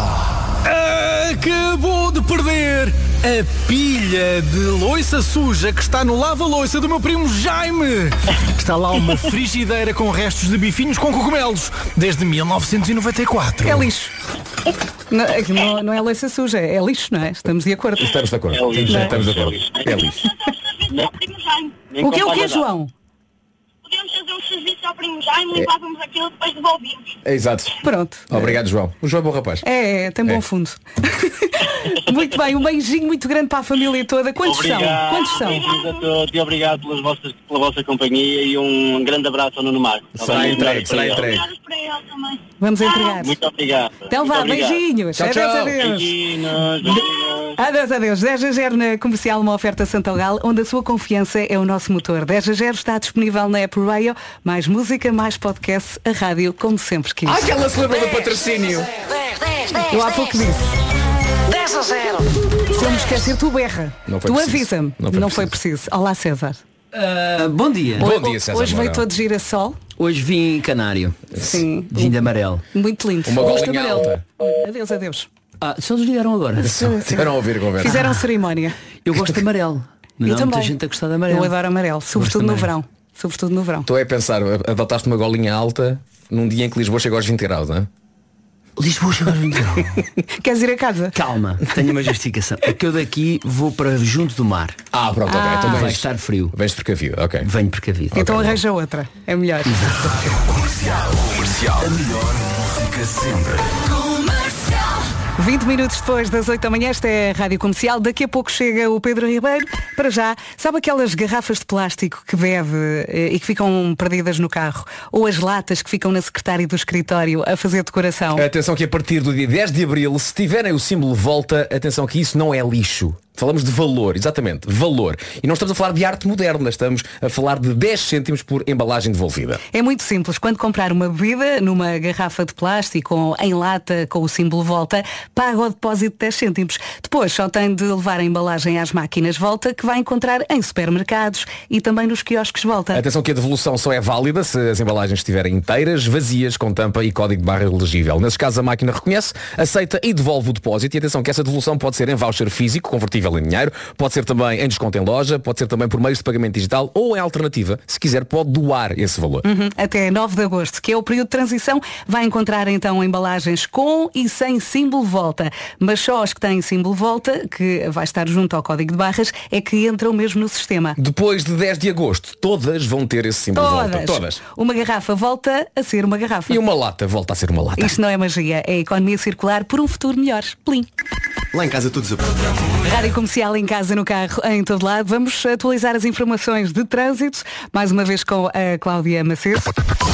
Acabou de perder a pilha de loiça suja que está no lava-loiça do meu primo Jaime. Está lá uma frigideira com restos de bifinhos com cogumelos desde mil novecentos e noventa e quatro. É lixo. Não, é que não, não é louça suja, é lixo, não é? Estamos de acordo. Estamos de acordo. É lixo, Estamos de é acordo. lixo. É lixo. Nem O que é o com que, palha João? Podíamos fazer um serviço ao primo Jaime, limpávamos aquilo e depois devolvíamos. É exato. Pronto. Obrigado, João. O João é bom rapaz. É, é, tem bom É. fundo. Muito bem, um beijinho muito grande para a família toda. Quantos Obrigado. são? Quantos são? Beijinhos a todos e obrigado pelas vossas, pela vossa companhia e um grande abraço ao Nuno Marco. Será Obrigado entregue, será para ele. entregue. Obrigado para ele também. Vamos entregar. Muito obrigado. Então Muito vá, obrigado. beijinhos. Tchau, Adeus, tchau. adeus. Beijinhos, beijinhos. Adeus, adeus. dez a zero na comercial, uma oferta Santogal, onde a sua confiança é o nosso motor. dez a zero está disponível na App Radio. Mais música, mais podcast, a rádio, como sempre quis. Ah, aquela se lembra do patrocínio. dez, dez, dez, Eu há pouco disse. dez a zero. Se eu me esquecer, tu berra. Não foi Tu preciso. avisa-me. Não Não, foi foi preciso. Olá, César. Ah, bom dia. Bom dia, César Hoje veio Mourão. todo girassol. Hoje vim canário. Sim. Vim de amarelo. Muito lindo. Uma Gosto golinha amarelo. alta. Adeus, adeus. Ah, só nos ligaram agora. Tiveram a ouvir a conversa. Fizeram cerimónia. Eu gosto de amarelo. Mas Eu não há muita também. gente a gostar de amarelo. Eu adoro amarelo, sobretudo no de verão. Sobretudo no verão. Estou a pensar, adotaste uma golinha alta num dia em que Lisboa chega aos vinte graus, não é? Lisboa chegou aos vinte graus. Queres ir a casa? Calma, tenho uma justificação. É que eu daqui vou para junto do mar. Ah, pronto, ok. Então Vai vens, estar frio. vens precavido, ok. Venho precavido. Então arranja outra. É melhor. Comercial. Comercial. A melhor música sempre. vinte minutos depois das oito da manhã, esta é a Rádio Comercial. Daqui a pouco chega o Pedro Ribeiro. Para já, sabe aquelas garrafas de plástico que bebe eh, e que ficam perdidas no carro? Ou as latas que ficam na secretária do escritório a fazer decoração? Atenção que a partir do dia dez de abril, se tiverem o símbolo volta, atenção que isso não é lixo. Falamos de valor, exatamente, valor. E não estamos a falar de arte moderna, estamos a falar de dez cêntimos por embalagem devolvida. É muito simples. Quando comprar uma bebida numa garrafa de plástico ou em lata com o símbolo volta, paga o depósito de dez cêntimos. Depois só tem de levar a embalagem às máquinas volta, que vai encontrar em supermercados e também nos quiosques volta. Atenção que a devolução só é válida se as embalagens estiverem inteiras, vazias, com tampa e código de barra elegível. Nesses casos a máquina reconhece, aceita e devolve o depósito. E atenção que essa devolução pode ser em voucher físico, convertível em dinheiro, pode ser também em desconto em loja, pode ser também por meios de pagamento digital ou em alternativa, se quiser pode doar esse valor. Uhum. Até nove de agosto, que é o período de transição, vai encontrar então embalagens com e sem símbolo volta. Mas só as que têm símbolo volta, que vai estar junto ao código de barras, é que entram mesmo no sistema. Depois de dez de agosto, todas vão ter esse símbolo Todas. volta. Todas. Uma garrafa volta a ser uma garrafa. E uma lata volta a ser uma lata. Isto não é magia, é economia circular por um futuro melhor. Plim. Lá em casa todos a Rádio Comercial em casa, no carro, em todo lado. Vamos atualizar as informações de trânsito, mais uma vez com a Cláudia Macedo.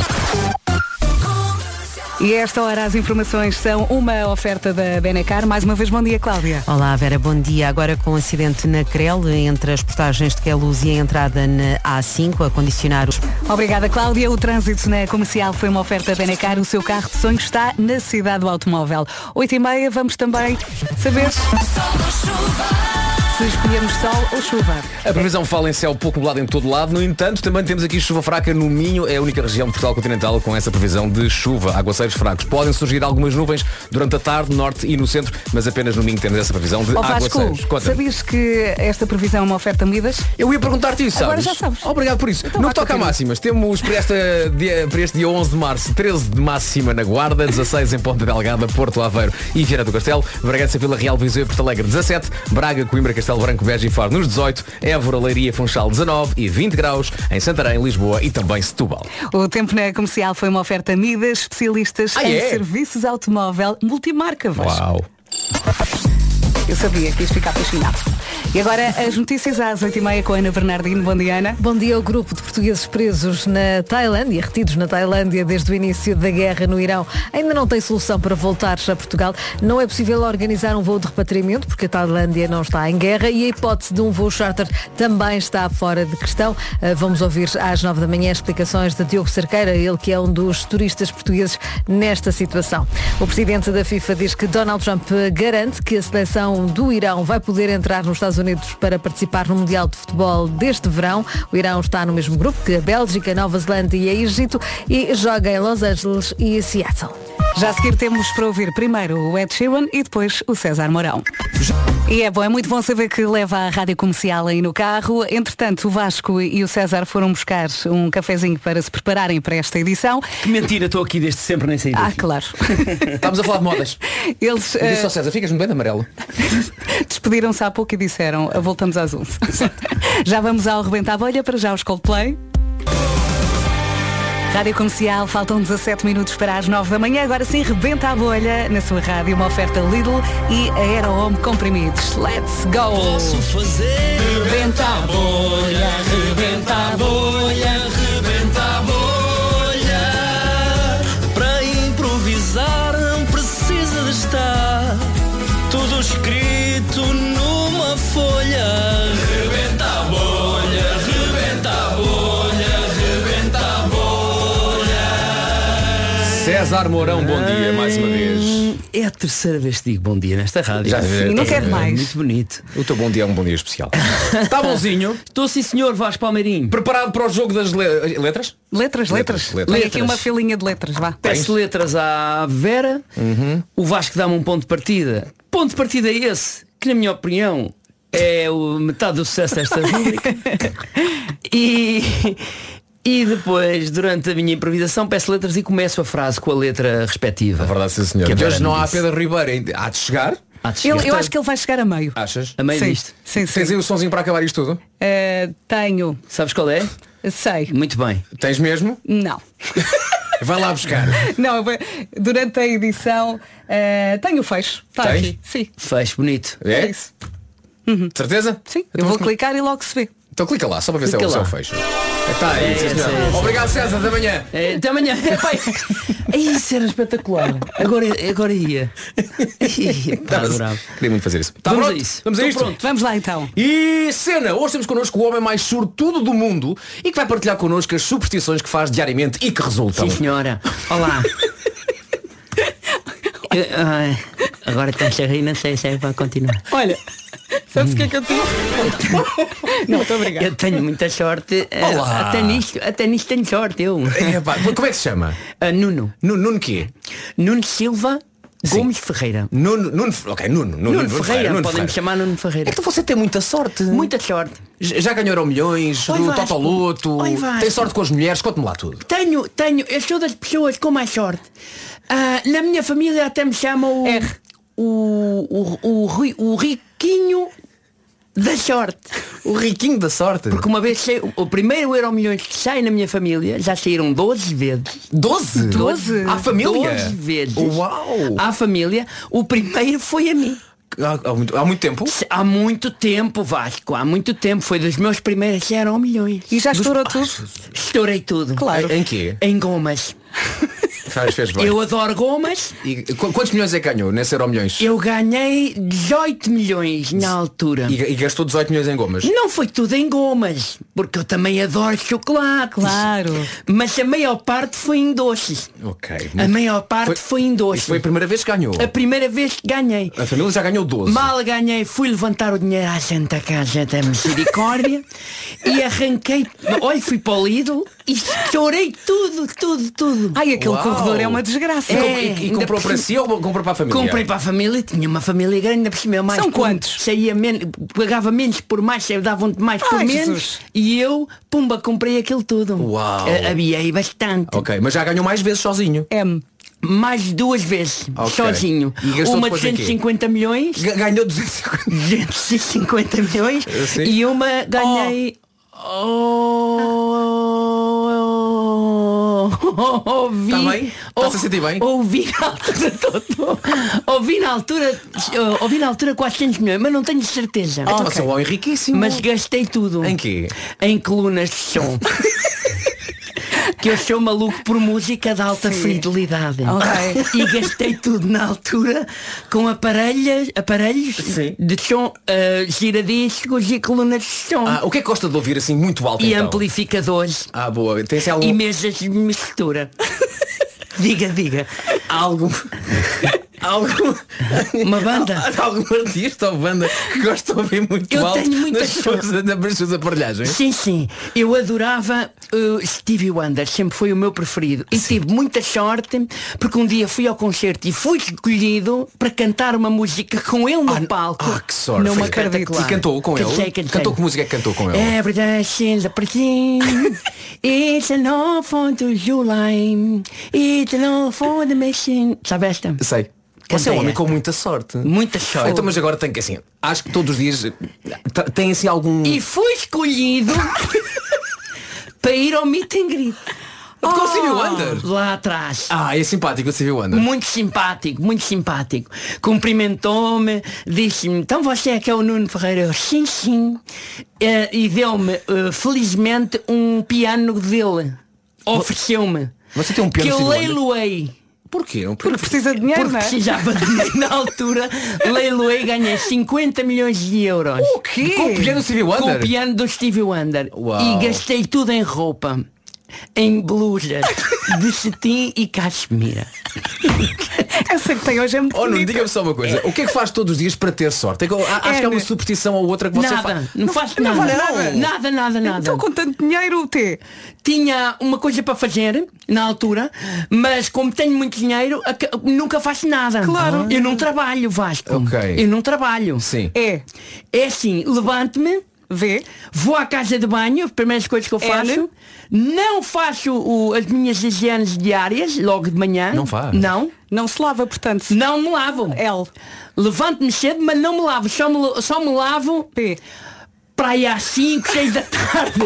E a esta hora as informações são uma oferta da Benecar. Mais uma vez, bom dia, Cláudia. Olá, Vera, bom dia. Agora com um acidente na Crel, entre as portagens de Queluz e a entrada na A cinco, a condicionar os... Obrigada, Cláudia. O trânsito na Comercial foi uma oferta Benecar. O seu carro de sonho está na cidade do automóvel. oito e meia, vamos também saber... se escolhemos sol ou chuva. A previsão fala em céu pouco nublado em todo lado. No entanto, também temos aqui chuva fraca no Minho. É a única região de Portugal continental com essa previsão de chuva. Aguaceiros fracos. Podem surgir algumas nuvens durante a tarde, no norte e no centro, mas apenas no Minho temos essa previsão de oh, Vasco, aguaceiros. sabias que esta previsão é uma oferta Medidas? Eu ia perguntar-te isso, Agora sabes? já sabes. Obrigado por isso. Então No vá, que toca a continua. máximas, temos para, esta dia, para este dia onze de março, treze de máxima na Guarda, dezasseis em Ponta Delgada, Porto Aveiro e Viana do Castelo, Bragança, Vila Real, Viseu e Porto Alegre dezassete, Braga, Coimbra, Castelo Branco, Beja e Faro nos dezoito, Évora, Leiria, Funchal dezanove e vinte graus em Santarém, Lisboa e também Setúbal. O tempo na comercial foi uma oferta Midas, especialistas Ah, em é? serviços automóvel multimarca. Vasco. Uau! Eu sabia que ias ficar fascinado. E agora as notícias às oito e meia com a Ana Bernardino. Bom dia, Ana. Bom dia. O grupo de portugueses presos na Tailândia, retidos na Tailândia desde o início da guerra no Irão, ainda não tem solução para voltar a Portugal. Não é possível organizar um voo de repatriamento porque a Tailândia não está em guerra e a hipótese de um voo charter também está fora de questão. Vamos ouvir às nove da manhã explicações de Diogo Cerqueira, ele que é um dos turistas portugueses nesta situação. O presidente da FIFA diz que Donald Trump garante que a seleção do Irão vai poder entrar nos Estados Unidos para participar no Mundial de Futebol deste verão. O Irão está no mesmo grupo que a Bélgica, Nova Zelândia e a Egito e joga em Los Angeles e Seattle. Já a seguir temos para ouvir primeiro o Ed Sheeran e depois o César Mourão. E é bom, é muito bom saber que leva a rádio comercial aí no carro. Entretanto, o Vasco e o César foram buscar um cafezinho para se prepararem para esta edição. Que mentira, estou aqui desde sempre, nem sei Ah, daqui. claro. Estamos a falar de modas. Eles Eu disse uh, ao César, ficas-me bem de amarelo. despediram-se há pouco e disseram, voltamos às onze. Já vamos ao Rebenta a Bolha, para já os Coldplay. Rádio Comercial, faltam dezassete minutos para as nove da manhã. Agora sim, rebenta a bolha na sua rádio, uma oferta Lidl e Aero Home Comprimidos. Let's go! Posso fazer rebenta a bolha, rebenta a bolha, rebenta a bolha. Para improvisar não precisa de estar tudo escrito numa folha. Rebenta a bolha, rebenta a bolha, rebenta a bolha. César Mourão, bom dia mais uma vez. É a terceira vez que digo bom dia nesta rádio. Já Sim, não quero mais. Muito bonito. O teu bom dia é um bom dia especial. Está bonzinho? Estou sim, senhor Vasco Palmeirinho. Preparado para o jogo das le- letras? Letras, letras. letras. Tem aqui uma filinha de letras, vá. Peço letras à Vera. Uhum. O Vasco dá-me um ponto de partida. Ponto de partida é esse, que na minha opinião é o metade do sucesso desta rubrica. e... E depois, durante a minha improvisação, peço letras e começo a frase com a letra respectiva. É verdade, sim, senhor. Que a De Vera hoje não me há disse. Pedro Ribeiro. Há de chegar? Há de chegar. Ele, eu acho que ele vai chegar a meio. Achas? A meio Sim, disto. sim, sim. Tens aí o sonzinho para acabar isto tudo? Uh, tenho. Sabes qual é? Sei. Muito bem. Tens mesmo? Não. Vai lá buscar. Não, durante a edição uh, tenho o fecho. Está Tens? aqui. Sim. Fecho bonito. É? É isso. Uhum. Certeza? Sim. Então eu vou vamos- clicar e logo se vê. Então clica lá, só para ver se é Clica o seu lá. fecho. Está aí, É, sim, senhor. é, é, Obrigado, César, até amanhã. É, até amanhã. Isso era espetacular. Agora, agora ia. Pá, adorava. Queria muito fazer isso. Tá Vamos pronto? a isso. Vamos a Estou isto? pronto. Vamos lá então. E cena, hoje temos connosco o homem mais sortudo do mundo e que vai partilhar connosco as superstições que faz diariamente e que resultam. Sim, senhora. Olá. Eu, ai, agora estamos a rir, não sei se é para continuar. Olha, sabes o que é que eu tenho? Não, estou obrigado. Eu tenho muita sorte. eh, Olá. Até nisto, até nisto tenho sorte, eu. É, pá, como é que se chama? Ah, Nuno. Nuno, Nuno quê? Nuno Silva Gomes Ferreira. Nuno, Nuno, ok, Nuno, Nuno, Nuno, Nuno Ferreira, Nuno podem me Ferreira. chamar Nuno Ferreira. Então você tem muita sorte. Muita sorte. Já já ganhou milhões, Oi, do Vasco. Totoloto, Oi, Vasco. tem sorte com as mulheres, conte-me lá tudo. Tenho, tenho, eu sou das pessoas com mais sorte. Ah, na minha família até me chamam o, R. o, o, o, ri- o riquinho da sorte. O riquinho da sorte. Porque uma vez sei, o primeiro Euro Milhões que sai na minha família já saíram doze vezes. doze? Doze? À família? doze vezes. Uau! À família. O primeiro foi a mim. Há, há muito, há muito tempo? Há muito tempo, Vasco. Há muito tempo. Foi dos meus primeiros Euro Milhões. E já estourou Dos- tudo? Estourei tudo. Claro. Em quê? Em gomas. Faz, fez bem. Eu adoro gomas. E qu- quantos milhões é que ganhou nesse Euro Milhões? Eu ganhei dezoito milhões na altura. E, e gastou dezoito milhões em gomas? Não foi tudo em gomas, porque eu também adoro chocolate. Claro. Mas a maior parte foi em doces. Ok. A maior parte foi, foi em doces. Isso foi a primeira vez que ganhou? A primeira vez que ganhei. A família já ganhou doze. Mal ganhei, fui levantar o dinheiro à Santa Casa da Misericórdia e arranquei, olha, fui para o Lidl e chorei tudo, tudo, tudo. Ai, aquele Uau. corredor é uma desgraça. É, E, e comprou para si ou comprou para a família? Comprei para a família, tinha uma família grande, ainda por cima, mais São por- quantos? Saía menos, pagava menos por mais, davam-te mais por Ai, menos. Jesus. E eu, pumba, comprei aquilo tudo. Uau. A- Aviei bastante. Ok, mas já ganhou mais vezes sozinho? M. Mais duas vezes, Ok. sozinho. E gastou Uma de depois em quê? cento e cinquenta milhões. Ga- Ganhou duzentos e cinquenta. duzentos e cinquenta milhões. Sim. E uma ganhei. Oh. Ouvi, Está bem? Está-se a sentir bem? Ouvi na altura todo, ouvi na altura ouvi na altura quatrocentos milhões, mas não tenho certeza. Então você é um homem riquíssimo. Mas gastei tudo. Em quê? Em colunas de som. Que eu sou maluco por música de alta fidelidade. Ok. E gastei tudo na altura com aparelhos, aparelhos Sim. de som, uh, giradiscos e colunas de som. Ah, o que é que gosta de ouvir assim muito alto E então? amplificadores. Ah, boa. Tem-se algum... E mesas de mistura. Diga, diga. Algum... Algum... Uma banda? Há algum artista ou banda que gosta de ouvir muito Eu alto tenho muitas nas suas, nas suas aparelhagens? Sim, sim. Eu adorava uh, Stevie Wonder, sempre foi o meu preferido. E tive muita sorte, porque um dia fui ao concerto e fui escolhido para cantar uma música com ele no palco. Ah, que sorte. Não me Foi acredito. espetacular. E cantou com ele? Cantei, cantei. Cantou que música é que cantou com ele? Every day she's a pretty. It's an all for the July. It's an all for the machine. Sabe esta? Sei. Você é um Cantei homem esta. com muita sorte. Muita sorte. Então, mas agora tem que assim, acho que todos os dias t- tem assim algum... E fui escolhido para ir ao meet and greet. Com o Stevie Wonder? Lá atrás. Ah, é simpático o Stevie Wonder. Muito simpático, muito simpático. Cumprimentou-me, disse-me, então você é que é o Nuno Ferreira? Eu, sim, sim. Eh, e deu-me, eh, felizmente, um piano dele. Ofereceu-me. Você tem um piano que eu do Stevie Wonder? leiloei. Porquê? Porque precisa de dinheiro, Porque não é? precisava de dinheiro na altura. Leiloei e ganhei cinquenta milhões de euros. O quê? Com o piano do Stevie Com Wonder? o piano do Stevie Wonder. Uau. E gastei tudo em roupa. Em blusas de cetim e cachemira. Essa que tem hoje é muito Oh, não, bonita. diga-me só uma coisa. O que é que faz todos os dias para ter sorte? É que eu- a- acho que há uma É, superstição ou outra que você Nada, faz. não faço não nada. faz nada. Nada, nada, nada. Então com tanto dinheiro, o T. Tinha uma coisa para fazer na altura, mas como tenho muito dinheiro, aca- nunca faço nada. Claro. Eu não trabalho, Vasco. Ok. Eu não trabalho. Sim. É. É assim, levanto-me, Vê. vou à casa de banho, as primeiras coisas que eu faço. N. Não faço o- as minhas higienes diárias, logo de manhã. Não faz? Não. Não se lava, portanto. Não me lavo. L. Levanto-me cedo, mas não me lavo. Só me, só me lavo P. para aí às cinco, seis da tarde.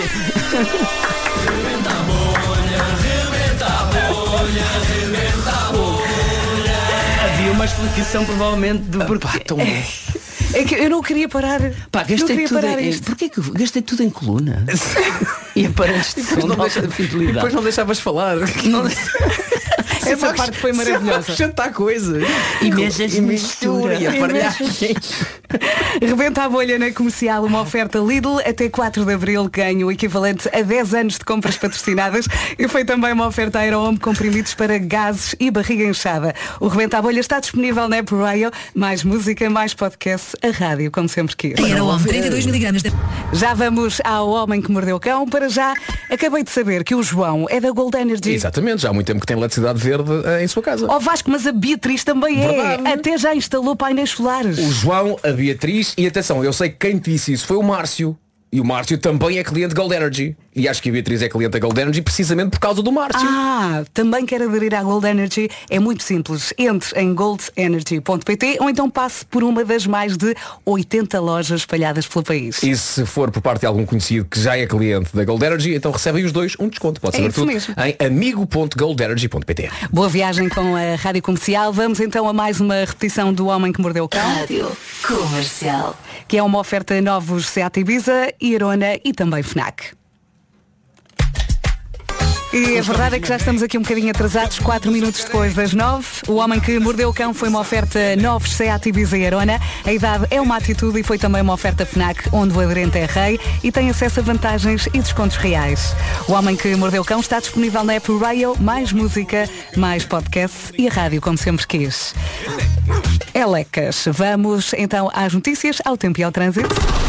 Havia uma explicação provavelmente do porquê. Tão bom. É que eu não queria parar. Pá, não gastei queria tudo parar em, isto. porquê que eu gastei tudo em coluna? E aparelhos de som de alta fidelidade. Depois não deixavas falar. Não- Essa parte foi maravilhosa. Acrescentar coisas. E mesas de mistura. E aparelhagens. Rebenta a bolha na comercial, uma oferta Lidl até quatro de abril ganha o equivalente a dez anos de compras patrocinadas e foi também uma oferta Aerohome comprimidos para gases e barriga inchada. O Rebenta a bolha está disponível na App Radio, mais música, mais podcast, a rádio, como sempre quis. Aerohome, trinta e dois miligramas de... Já vamos ao Homem que Mordeu o Cão. Para já, acabei de saber que o João é da Gold Energy. Exatamente, já há muito tempo que tem eletricidade verde eh, em sua casa. Ó Vasco, mas a Beatriz também é. Verdade. Até já instalou painéis solares. O João, a Beatriz e atenção, eu sei que quem te disse isso foi o Márcio. E o Márcio também é cliente Gold Energy. E acho que a Beatriz é cliente da Gold Energy precisamente por causa do Márcio. Ah, também quer aderir à Gold Energy? É muito simples. Entre em gold energy ponto pt ou então passe por uma das mais de oitenta lojas espalhadas pelo país. E se for por parte de algum conhecido que já é cliente da Gold Energy, então recebem os dois um desconto. Pode É saber isso tudo mesmo. em amigo ponto gold energy ponto pt. Boa viagem com a Rádio Comercial. Vamos então a mais uma repetição do Homem que Mordeu o Cão. Rádio Comercial. Que é uma oferta novos Seat Ibiza, Irona e também Fnac. E a verdade é que já estamos aqui um bocadinho atrasados, quatro minutos depois das nove. O Homem que Mordeu o Cão foi uma oferta novos Seat Ibiza e Arona. A idade é uma atitude e foi também uma oferta FNAC, onde o aderente é rei e tem acesso a vantagens e descontos reais. O Homem que Mordeu o Cão está disponível na app Raio, mais música, mais podcast e a rádio, como sempre quis. Elecas. Vamos então às notícias, ao tempo e ao trânsito.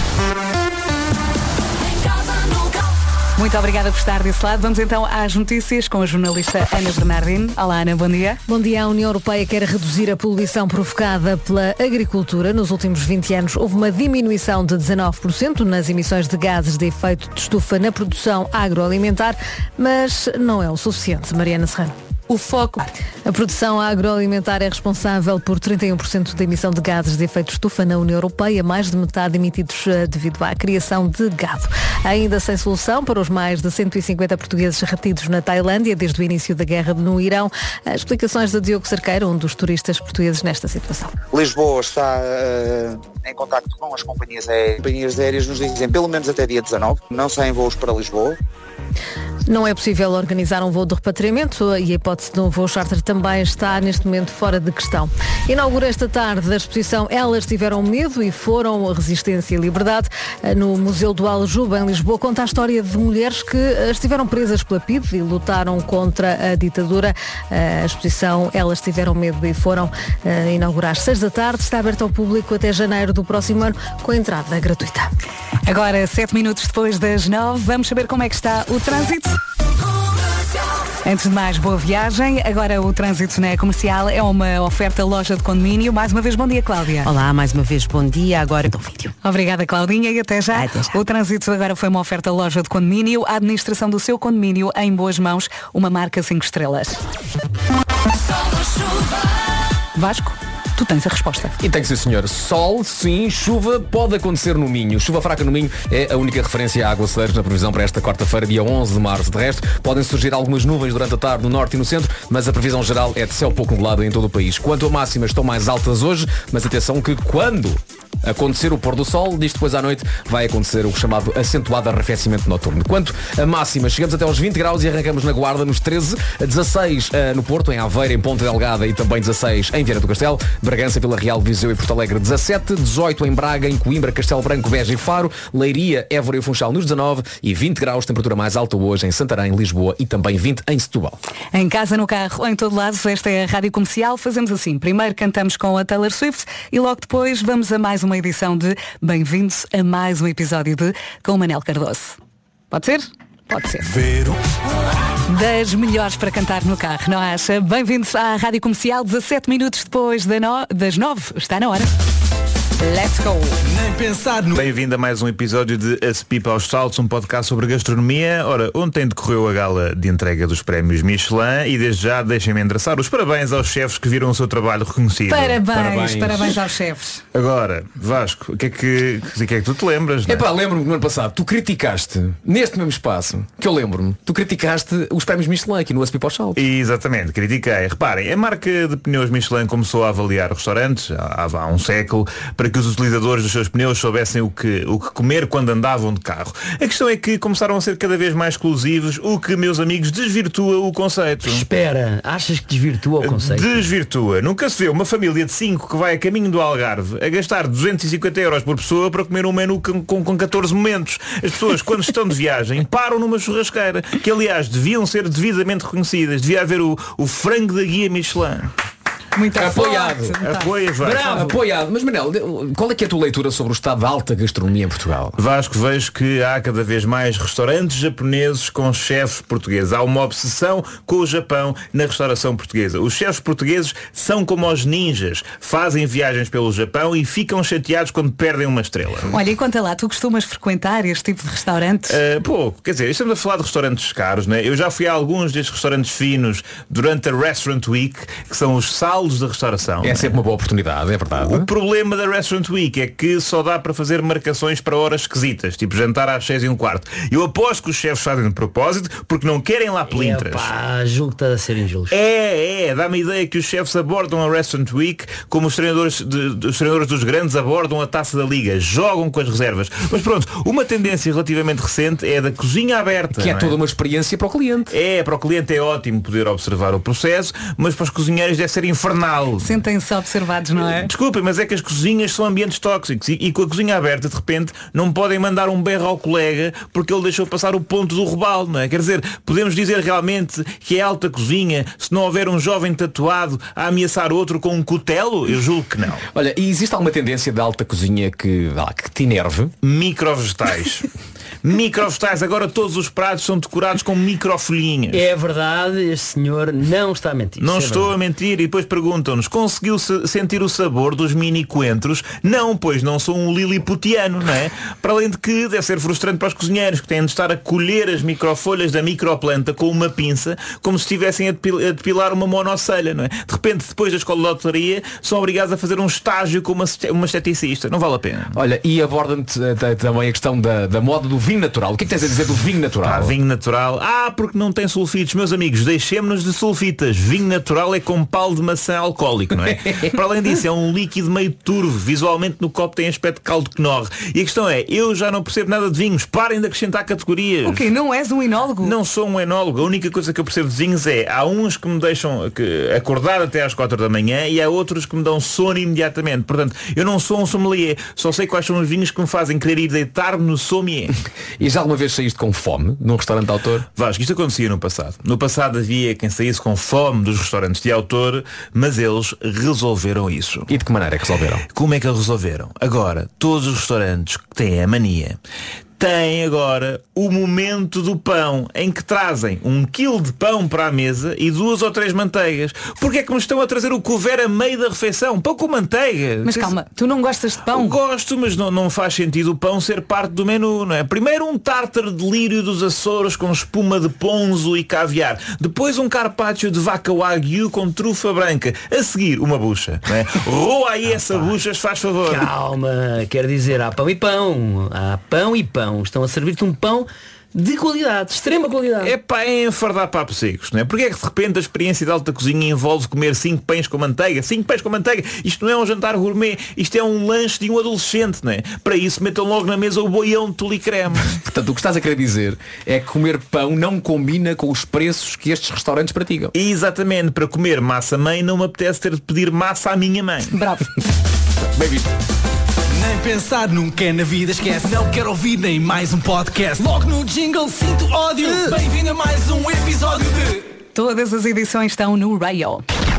Muito obrigada por estar desse lado. Vamos então às notícias com a jornalista Ana Bernardino. Olá, Ana, bom dia. Bom dia. A União Europeia quer reduzir a poluição provocada pela agricultura. Nos últimos vinte anos houve uma diminuição de dezanove por cento nas emissões de gases de efeito de estufa na produção agroalimentar, mas não é o suficiente. Mariana Serrano. O foco. A produção agroalimentar é responsável por trinta e um por cento da emissão de gases de efeito de estufa na União Europeia, mais de metade emitidos devido à criação de gado. Ainda sem solução para os mais de cento e cinquenta portugueses retidos na Tailândia desde o início da guerra no Irão. As explicações de Diogo Cerqueira, um dos turistas portugueses nesta situação. Lisboa está uh, em contacto com as companhias aéreas. As companhias aéreas nos dizem pelo menos até dia dezanove. Não saem voos para Lisboa. Não é possível organizar um voo de repatriamento e a hipótese de um voo charter também está neste momento fora de questão. Inaugura esta tarde a exposição Elas Tiveram Medo e Foram a Resistência e Liberdade no Museu do Aljube em Lisboa. Conta a história de mulheres que estiveram presas pela P I D e lutaram contra a ditadura. A exposição Elas Tiveram Medo e Foram inaugurar às seis da tarde. Está aberta ao público até janeiro do próximo ano com entrada gratuita. Agora, sete minutos depois das nove, vamos saber como é que está o trânsito. Antes de mais, boa viagem. Agora o trânsito na Comercial é uma oferta loja de condomínio. Mais uma vez, bom dia, Cláudia. Olá, mais uma vez, bom dia. Agora do vídeo. Obrigada, Claudinha, e até já. Até já. O trânsito agora foi uma oferta loja de condomínio. A administração do seu condomínio em boas mãos. Uma marca cinco estrelas. Vasco? Tu tens a resposta. E tem que ser, senhor. Sol, sim. Chuva pode acontecer no Minho. Chuva fraca no Minho é a única referência a aguaceiros na previsão para esta quarta-feira, dia onze de março. De resto, podem surgir algumas nuvens durante a tarde no norte e no centro, mas a previsão geral é de céu pouco nublado em todo o país. Quanto a máximas, estão mais altas hoje, mas atenção que quando acontecer o pôr do sol, diz depois à noite, vai acontecer o chamado acentuado arrefecimento noturno. Quanto a máximas, chegamos até aos vinte graus e arrancamos na Guarda nos treze, dezasseis uh, no Porto, em Aveiro, em Ponta Delgada e também dezasseis em Viana do Castelo, Bragança, Vila Real, Viseu e Porto Alegre dezassete, dezoito em Braga, em Coimbra, Castelo Branco, Beja e Faro, Leiria, Évora e Funchal nos dezanove e vinte graus, temperatura mais alta hoje em Santarém, Lisboa e também vinte em Setúbal. Em casa, no carro, em todo lado, esta é a Rádio Comercial. Fazemos assim, primeiro cantamos com a Taylor Swift e logo depois vamos a mais uma edição de Bem-vindos a mais um episódio de Com o Manel Cardoso. Pode ser? Pode ser. Vero. Das melhores para cantar no carro, não acha? Bem-vindos à Rádio Comercial, dezassete minutos depois da no... das nove. Está na hora. Let's go! Nem pensar no... Bem-vindo a mais um episódio de A Pipa aos Saltos, um podcast sobre gastronomia. Ora, ontem decorreu a gala de entrega dos prémios Michelin e desde já deixem-me endereçar os parabéns aos chefes que viram o seu trabalho reconhecido. Parabéns, parabéns, parabéns aos chefes. Agora, Vasco, o que é que, o que, é que tu te lembras? É pá, lembro-me que no ano passado tu criticaste, neste mesmo espaço, que eu lembro-me, tu criticaste os prémios Michelin aqui no A Pipa aos Saltos. Exatamente, critiquei. Reparem, a marca de pneus Michelin começou a avaliar restaurantes há, há um século para que os utilizadores dos seus pneus soubessem o que, o que comer quando andavam de carro. A questão é que começaram a ser cada vez mais exclusivos, o que, meus amigos, desvirtua o conceito. Espera, achas que desvirtua o conceito? Desvirtua. Nunca se vê uma família de cinco que vai a caminho do Algarve a gastar duzentos e cinquenta euros por pessoa para comer um menu com, com, com catorze momentos. As pessoas, quando estão de viagem, param numa churrasqueira, que aliás deviam ser devidamente reconhecidas. Devia haver o, o frango da guia Michelin. Muito apoiado. Apoia, Vasco. Apoiado. Mas Manel, qual é que é a tua leitura sobre o estado da alta gastronomia em Portugal? Vasco, vejo que há cada vez mais restaurantes japoneses com chefes portugueses. Há uma obsessão com o Japão na restauração portuguesa. Os chefes portugueses são como os ninjas. Fazem viagens pelo Japão e ficam chateados quando perdem uma estrela. Olha, e conta lá, tu costumas frequentar este tipo de restaurantes? Uh, pouco. Quer dizer, estamos a falar de restaurantes caros, né? Eu já fui a alguns destes restaurantes finos durante a Restaurant Week, que são os Sal estalos da restauração. É sempre uma boa oportunidade, é verdade. O problema da Restaurant Week é que só dá para fazer marcações para horas esquisitas, tipo jantar às seis e um quarto. Eu aposto que os chefes fazem de propósito porque não querem lá pelintras. Epá, julgo que está a ser injusto. É, é, dá-me a ideia que os chefes abordam a Restaurant Week como os treinadores, de, de, os treinadores dos grandes abordam a taça da liga, jogam com as reservas. Mas pronto, uma tendência relativamente recente é a da cozinha aberta. Que é, não é toda uma experiência para o cliente. É, para o cliente é ótimo poder observar o processo, mas para os cozinheiros deve ser infernal. Sentem-se observados, não é? Desculpem, mas é que as cozinhas são ambientes tóxicos e, e com a cozinha aberta, de repente, não podem mandar um berro ao colega porque ele deixou passar o ponto do robalo, não é? Quer dizer, podemos dizer realmente que é alta cozinha se não houver um jovem tatuado a ameaçar outro com um cutelo? Eu julgo que não. Olha, e existe alguma tendência da alta cozinha que, lá, que te enerve? Microvegetais. Microvegetais, agora todos os pratos são decorados com microfolhinhas. É verdade, este senhor não está a mentir. Não é estou verdade. a mentir. E depois perguntam-nos, conseguiu -se sentir o sabor dos mini coentros? Não, pois não sou um liliputiano, não é? Para além de que deve ser frustrante para os cozinheiros que têm de estar a colher as microfolhas da microplanta com uma pinça, como se estivessem a depil- a depilar uma monocelha, não é? De repente, depois da escola de hotelaria, são obrigados a fazer um estágio com uma, uma esteticista. Não vale a pena. Olha, e aborda-te uh, também a questão da, da moda do vinho natural. O que é que tens a dizer do vinho natural? Ah, vinho natural. Ah, porque não tem sulfitos. Meus amigos, deixemos-nos de sulfitas. Vinho natural é com pau de maçã alcoólico, não é? Para além disso, é um líquido meio turvo. Visualmente no copo tem aspecto de caldo que norre. E a questão é, eu já não percebo nada de vinhos. Parem de acrescentar categorias. O quê? Não és um enólogo? Não sou um enólogo. A única coisa que eu percebo de vinhos é, há uns que me deixam que, acordar até às quatro da manhã e há outros que me dão sono imediatamente. Portanto, eu não sou um sommelier. Só sei quais são os vinhos que me fazem querer ir deitar-me no sommelier. E já alguma vez saíste com fome num restaurante de autor? Vasco, isto acontecia no passado. No passado havia quem saísse com fome dos restaurantes de autor, mas eles resolveram isso. E de que maneira é que resolveram? Como é que eles resolveram? Agora, todos os restaurantes que têm a mania tem agora o momento do pão, em que trazem um quilo de pão para a mesa e duas ou três manteigas. Porque é que me estão a trazer o couvert a meio da refeição? Pão com manteiga. Mas calma, tu não gostas de pão? Gosto, mas não, não faz sentido o pão ser parte do menu, não é? Primeiro um tártaro de lírio dos Açores com espuma de ponzo e caviar. Depois um carpaccio de vaca wagyu com trufa branca. A seguir, uma bucha, não é? Roa aí essa bucha, se faz favor. Calma, quer dizer, há pão e pão. Há pão e pão. Estão a servir-te um pão de qualidade, extrema qualidade. É pá, é enfardar papos secos, não é? Porque é que de repente a experiência de alta cozinha envolve comer cinco pães com manteiga? Cinco pães com manteiga? Isto não é um jantar gourmet, isto é um lanche de um adolescente, não é? Para isso metam logo na mesa o boião de tulicreme. Portanto, o que estás a querer dizer é que comer pão não combina com os preços que estes restaurantes praticam. Exatamente, para comer massa mãe não me apetece ter de pedir massa à minha mãe. Bravo. Bem visto. Nem pensar nunca é na vida, esquece. Não quero ouvir nem mais um podcast. Logo no jingle sinto ódio. Bem-vindo a mais um episódio de... Todas as edições estão no Rayo.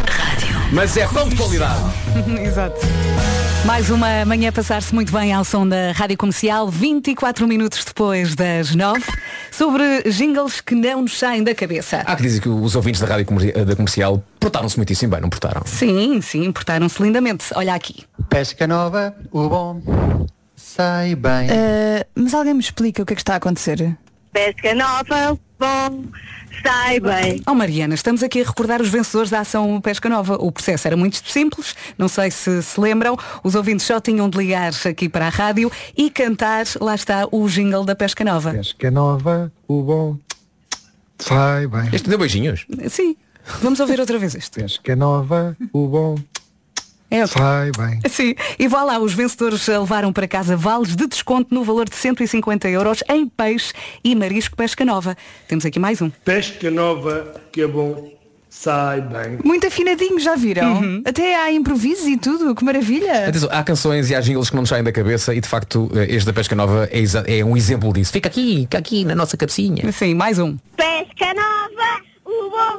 Mas é pão de qualidade. Exato. Mais uma manhã a passar-se muito bem ao som da Rádio Comercial, vinte e quatro minutos depois das nove, sobre jingles que não nos saem da cabeça. Há que dizer que os ouvintes da Rádio Comer- da Comercial portaram-se muitíssimo bem, não portaram? Sim, sim, portaram-se lindamente. Olha aqui. Pesca nova, o bom sai bem. Uh, mas alguém me explica o que é que está a acontecer? Pesca nova, bom, sai bem. Oh Mariana, estamos aqui a recordar os vencedores da ação Pesca Nova. O processo era muito simples, não sei se se lembram, os ouvintes só tinham de ligar aqui para a rádio e cantar, lá está, o jingle da Pesca Nova. Pesca nova, o bom sai bem. Este deu beijinhos? Sim, vamos ouvir outra vez este. Pesca nova, o bom É. sai bem. Sim, e vá lá, os vencedores levaram para casa vales de desconto no valor de cento e cinquenta euros em peixe e marisco Pesca Nova. Temos aqui mais um. Pesca nova, que é bom, sai bem. Muito afinadinho, já viram? Uhum. Até há improvisos e tudo, que maravilha. Atenção, há canções e há jingles que não nos saem da cabeça e de facto este da Pesca Nova é, exa- é um exemplo disso. Fica aqui, fica aqui na nossa cabecinha. Sim, mais um. Pesca nova, o bom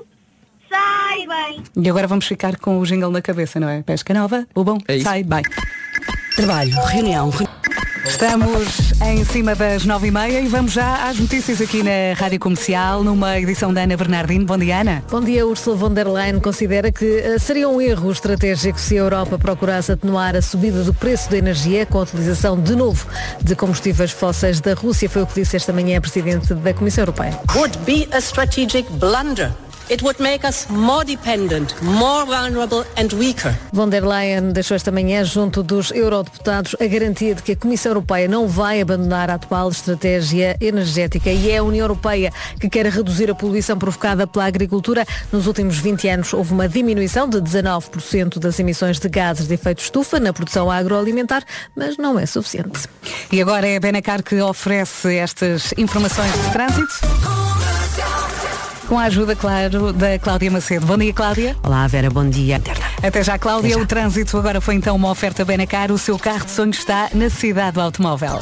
sai bem. E agora vamos ficar com o jingle na cabeça, não é? Pesca Nova, o bom, É isso. sai bem. Trabalho, reunião. Re... Estamos em cima das nove e meia e vamos já às notícias aqui na Rádio Comercial, numa edição da Ana Bernardino. Bom dia, Ana. Bom dia. Ursula von der Leyen considera que uh, seria um erro estratégico se a Europa procurasse atenuar a subida do preço da energia com a utilização de novo de combustíveis fósseis da Rússia. Foi o que disse esta manhã a Presidente da Comissão Europeia. Would be a strategic blunder. it would make us more dependent, more vulnerable and weaker. Von der Leyen deixou esta manhã, junto dos eurodeputados, a garantia de que a Comissão Europeia não vai abandonar a atual estratégia energética, e é a União Europeia que quer reduzir a poluição provocada pela agricultura. Nos últimos vinte anos houve uma diminuição de dezanove por cento das emissões de gases de efeito de estufa na produção agroalimentar, mas não é suficiente. E agora é a Benacar que oferece estas informações de trânsito, com a ajuda, claro, da Cláudia Macedo. Bom dia, Cláudia. Olá, Vera, bom dia. Até já, Cláudia. Até já. O trânsito agora foi então uma oferta Benacar. O seu carro de sonho está na cidade do automóvel.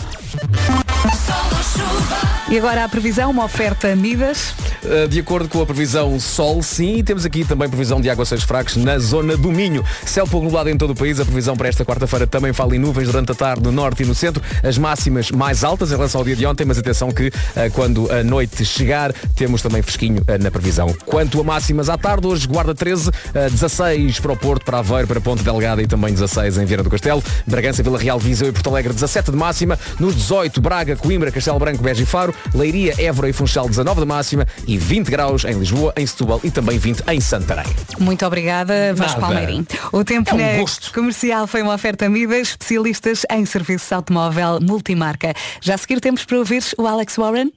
E agora a previsão, uma oferta Midas. De acordo com a previsão Sol, sim, e temos aqui também previsão de aguaceiros fracos na zona do Minho. Céu pouco nublado em todo o país. A previsão para esta quarta-feira também fala em nuvens durante a tarde no norte e no centro. As máximas mais altas em relação ao dia de ontem, mas atenção que quando a noite chegar temos também fresquinho na previsão. Quanto a máximas à tarde, hoje Guarda treze, dezasseis para o Porto, para Aveiro, para Ponte Delgada e também dezasseis em Viana do Castelo. Bragança, Vila Real, Viseu e Porto Alegre dezassete de máxima. Nos dezoito, Braga, Coimbra, Castelo Branco, Beja e Faro. Leiria, Évora e Funchal dezanove de máxima e vinte graus em Lisboa, em Setúbal e também vinte em Santarém. Muito obrigada, Vasco Palmeirim. O tempo é um na gosto. Comercial foi uma oferta Midas, especialistas em serviços de automóvel multimarca. Já a seguir temos para ouvir o Alex Warren.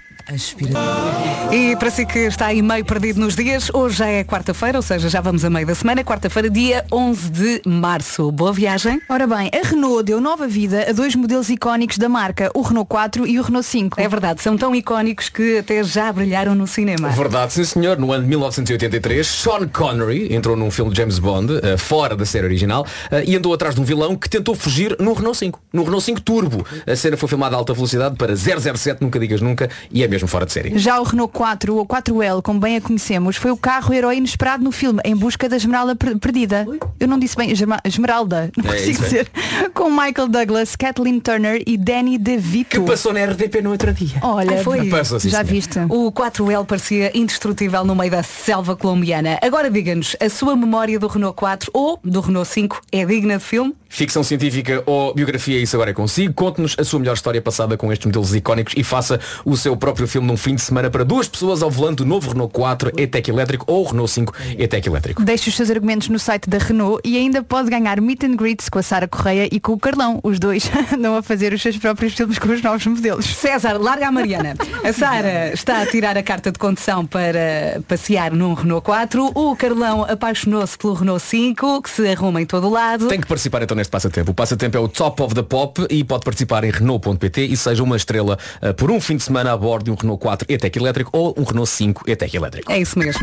E para si que está aí meio perdido nos dias, hoje já é quarta-feira, ou seja, já vamos a meio da semana, quarta-feira, dia onze de março. Boa viagem. Ora bem, a Renault deu nova vida a dois modelos icónicos da marca, o Renault quatro e o Renault cinco. É verdade, são tão icónicos que até já brilharam no cinema. Verdade, sim senhor. No ano de mil novecentos e oitenta e três, Sean Connery entrou num filme de James Bond, uh, fora da série original, uh, e andou atrás de um vilão que tentou fugir no Renault cinco. No Renault cinco Turbo. A cena foi filmada a alta velocidade para zero zero sete, nunca digas nunca, e é mesmo fora de série. Já o Renault quatro, ou quatro L, como bem a conhecemos, foi o carro herói inesperado no filme Em Busca da Esmeralda Perdida. Eu não disse bem, Esmeralda, não é consigo isso, dizer. É. Com Michael Douglas, Kathleen Turner e Danny DeVito. Que passou na R D P no outro dia. Olha, ah, foi. Passou, sim, já senhor. viste. O quatro L parecia indestrutível no meio da selva colombiana. Agora diga-nos, a sua memória do Renault quatro ou do Renault cinco é digna de filme? Ficção científica ou biografia, isso agora é consigo. Conte-nos a sua melhor história passada com estes modelos icónicos e faça o seu próprio filme num fim de semana para duas pessoas ao volante do novo Renault quatro E-Tech elétrico ou Renault cinco E-Tech elétrico. Deixe os seus argumentos no site da Renault e ainda pode ganhar meet and greets com a Sara Correia e com o Carlão. Os dois andam a fazer os seus próprios filmes com os novos modelos. César, larga a Mariana. A Sara está a tirar a carta de condução para passear num Renault quatro. O Carlão apaixonou-se pelo Renault cinco, que se arruma em todo o lado. Tem que participar então neste passatempo. O passatempo é o Top of the Pop e pode participar em Renault ponto pt e seja uma estrela uh, por um fim de semana a bordo de um Renault quatro E-Tech elétrico ou um Renault cinco E-Tech elétrico. É isso mesmo.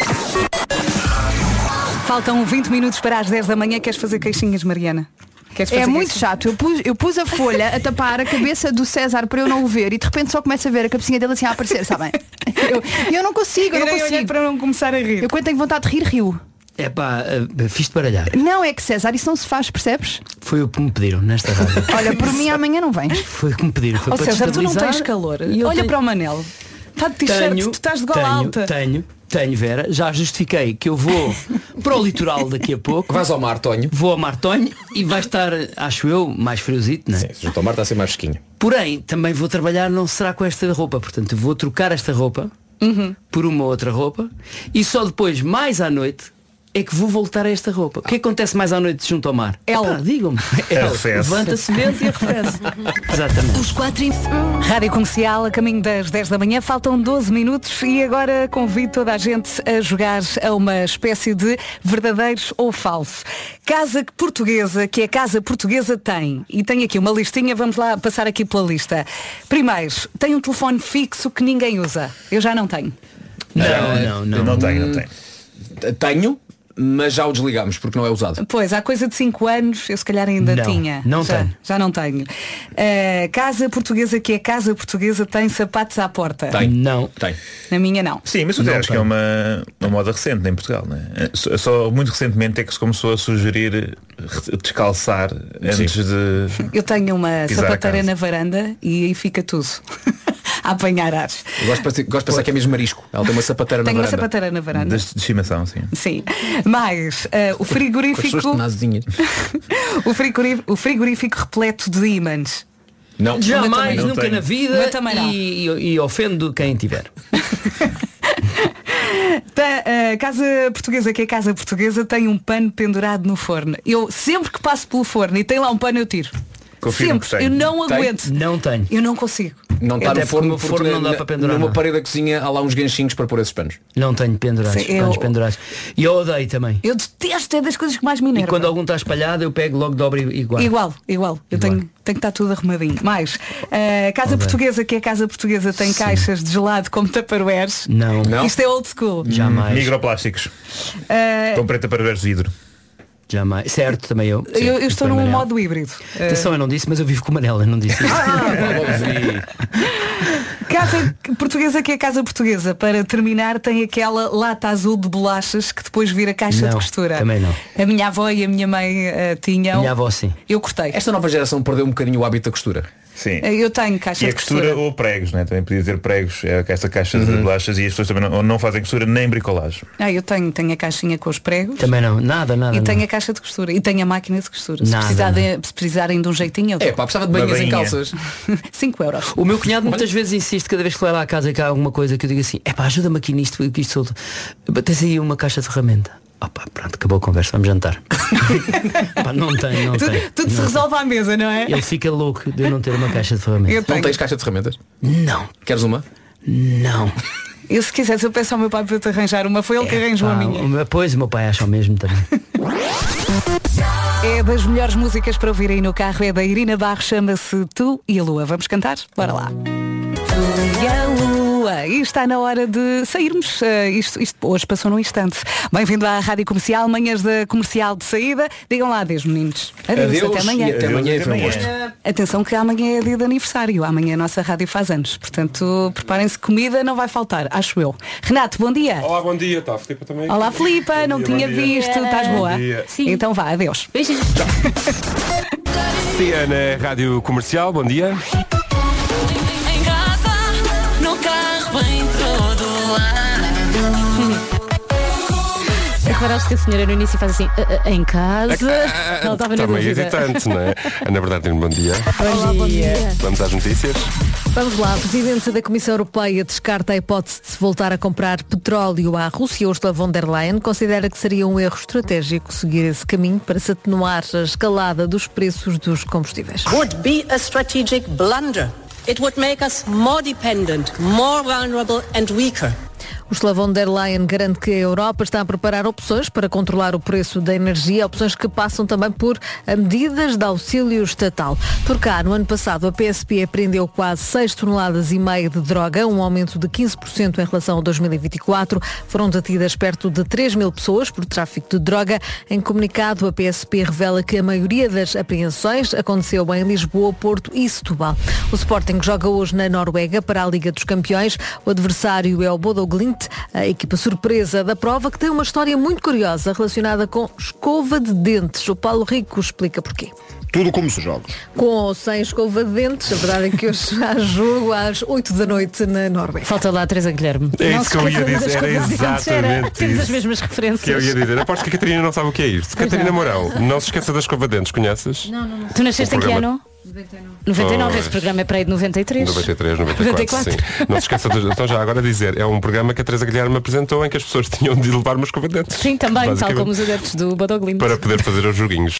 Faltam vinte minutos para as dez da manhã. Queres fazer queixinhas, Mariana? Queres fazer É muito queixinhas? chato. Eu pus, eu pus a folha a tapar a cabeça do César para eu não o ver e de repente só começo a ver a cabecinha dele assim a aparecer, sabem? Eu, eu não consigo, eu não Eu nem olhei consigo. para não começar a rir. Eu quando tenho vontade de rir, rio. É pá, uh, fiz-te baralhar. Não é que César, isso não se faz, percebes? Foi o que me pediram nesta rádio. Olha, por mim amanhã não vens. Foi o que me pediram. Foi Ó para César, tu não destabilizar tens calor. e eu Olha tenho- para o Manel. Está de t-shirt, Tenho, tu estás de gola tenho, alta. Tenho, tenho, Vera. Já justifiquei que eu vou para o litoral daqui a pouco. Vais ao mar, Tonho. Vou ao mar, Tonho, e vai estar, acho eu, mais friozito, não é? Sim, junto ao mar está a ser mais fresquinho. Porém, também vou trabalhar, não será com esta roupa. Portanto, vou trocar esta roupa Uhum. por uma outra roupa e só depois, mais à noite, é que vou voltar a esta roupa. O que acontece mais à noite junto ao mar? Ela. Epá, digam-me. Ela. Arrefece. Levanta-se, vento e arrefece. Exatamente. Os quatro... Rádio Comercial, a caminho das dez da manhã, faltam doze minutos e agora convido toda a gente a jogar a uma espécie de verdadeiros ou falso. Casa portuguesa, que a Casa Portuguesa tem, e tem aqui uma listinha, vamos lá passar aqui pela lista. Primeiro, tem um telefone fixo que ninguém usa. Eu já não tenho. Não, não, não. Eu não tenho, não tenho. Tenho, mas já o desligamos porque não é usado. Pois, há coisa de cinco anos, eu se calhar ainda Não, tinha. não já, tenho. Já não tenho. Uh, casa portuguesa, que é Casa Portuguesa, tem sapatos à porta. Tem. Não. Tem. Na minha não. Sim, mas eu até acho que é uma, uma moda recente em Portugal, né? Só, só muito recentemente é que se começou a sugerir re- descalçar antes de. Eu tenho uma Pisar a sapateira casa. na varanda e aí fica tudo. A apanhar ares. Eu gosto de pensar, gosto de pensar que é mesmo marisco. Ela tem uma sapateira Tenho na uma varanda. sapateira na varanda. De, de estimação, sim. Sim. Mas uh, o Com as frigorífico. suas tenazinhas. o, frigorífico o frigorífico repleto de ímãs. Não. Jamais, não nunca tenho. na vida Eu também não. e, e, e ofendo quem tiver. Tá, a casa portuguesa, que é casa portuguesa, tem um pano pendurado no forno. Eu sempre que passo pelo forno e tem lá um pano, eu tiro. Confirmo sempre. que tem. Eu não Tem? aguento. Não tenho. Eu não consigo. Não está Até no forno, porque no forno porque não dá na- para pendurar, Numa não. parede da cozinha há lá uns ganchinhos para pôr esses panos. Não tenho pendurados, Sim, eu- panos pendurados. E eu odeio também. Eu detesto, é das coisas que mais me E enervam. quando algum está espalhado, eu pego logo, dobro e igual. Igual, igual. Eu tenho, tenho que estar tudo arrumadinho. Mais, a casa Ok. portuguesa, que é a casa portuguesa, tem caixas de gelado como tupperwares. Não. Não? Isto é old school. Jamais. Microplásticos. Ah, Com preta para ver vidro. Jamais. Certo, também eu. Sim, eu, eu estou também num Manel. modo híbrido. Ah, Atenção, eu não disse, mas eu vivo com o Manel, eu não disse isso. Casa portuguesa, que é a casa portuguesa, para terminar, tem aquela lata azul de bolachas que depois vira caixa Não, de costura. também não. A minha avó e a minha mãe ah, tinham. Minha avó sim. Eu cortei. Esta nova geração perdeu um bocadinho o hábito da costura. Sim. Eu tenho caixa E a de costura. costura ou pregos, né? Também podia dizer pregos, é essa caixa de bolachas, e as pessoas também não, não fazem costura nem bricolagem. Ah, eu tenho, tenho a caixinha com os pregos. Também não. Nada, nada. E tenho nada. a caixa de costura. E tenho a máquina de costura. Se, Nada, precisarem, se precisarem de um jeitinho, eu dou. É, pá, precisava de banhinhas em calças. cinco euros. O meu cunhado muitas vezes insiste, cada vez que vai lá à casa e que há alguma coisa que eu digo assim, é pá, ajuda-me aqui nisto, que isto solto. Tens aí uma caixa de ferramenta. Opa, pronto, acabou a conversa, vamos jantar. Pá, não tem, não Tu- tem. tudo se Não resolve à mesa, não é? tem. Ele fica louco de eu não ter uma caixa de ferramentas. Eu Não tenho. tens caixa de ferramentas? Não, Queres uma? não. Eu se quisesse eu peço ao meu pai para te arranjar uma. Foi ele que arranjou Pá, a minha. o meu- Pois, o meu pai acha o mesmo também. É das melhores músicas para ouvir aí no carro. É da Irina Barros, chama-se Tu e a Lua. Vamos cantar? Bora lá. Tu e a Lua. E está na hora de sairmos. Uh, isto, isto hoje passou num instante. Bem-vindo à Rádio Comercial, manhãs da Comercial de saída. Digam lá adeus, meninos. Adeus, Adeus até amanhã. e até amanhã, Adeus, foi um até gosto. amanhã. Atenção que amanhã é dia de aniversário. Amanhã a nossa rádio faz anos. Portanto, preparem-se, comida não vai faltar, acho eu. Renato, bom dia. Olá, bom dia, está a Filipa também? Olá, Filipa, não dia, tinha bom dia. visto. Estás boa? Bom dia. Sim. Então vá, adeus. Beijinhos. Sim, é na Rádio Comercial, bom dia. Em casa, no carro, em todo lado. Reparaste que a senhora no início faz assim, "Ah, ah, em casa. Ela estava na Está meio dúvida. irritante, não é? Ana Bernardino, bom dia. Olá, bom dia. Vamos às notícias. Vamos lá, a Presidente da Comissão Europeia descarta a hipótese de se voltar a comprar petróleo à Rússia. Ursula von der Leyen considera que seria um erro estratégico seguir esse caminho para se atenuar a escalada dos preços dos combustíveis. Would be a strategic blunder. It would make us more dependent, more vulnerable and weaker. Ursula von der Leyen garante que a Europa está a preparar opções para controlar o preço da energia, opções que passam também por medidas de auxílio estatal. Por cá, no ano passado, a P S P apreendeu quase seis toneladas e meia de droga, um aumento de quinze por cento em relação a dois mil e vinte e quatro. Foram detidas perto de três mil pessoas por tráfico de droga. Em comunicado, a P S P revela que a maioria das apreensões aconteceu em Lisboa, Porto e Setúbal. O Sporting joga hoje na Noruega para a Liga dos Campeões. O adversário é o Bodo Glimt, a equipa surpresa da prova, que tem uma história muito curiosa relacionada com escova de dentes. O Paulo Rico explica porquê. Tudo como se joga. Com ou sem escova de dentes, a verdade é que hoje há jogo às oito da noite na Noruega. Falta lá a Teresa Guilherme. É Não isso se que eu ia esqueçam das dizer, era escovas de dentes, era- exatamente Temos as isso. mesmas referências. Que eu ia dizer, aposto que a Catarina não sabe o que é isto. Pois Catarina não. Mourão, não se esqueça da escova de dentes, conheces? Não, não, não. Tu nasceste O em que programa- ano? noventa e nove, Pois. esse programa é para aí de noventa e três. noventa e três, noventa e quatro, sim. Não se esqueça de, então já agora dizer, é um programa que a Teresa Guilherme apresentou em que as pessoas tinham de levar uma escova de dentes. Sim, também, tal Basicamente. como os adeptos do Bodoglind. Para poder fazer os joguinhos.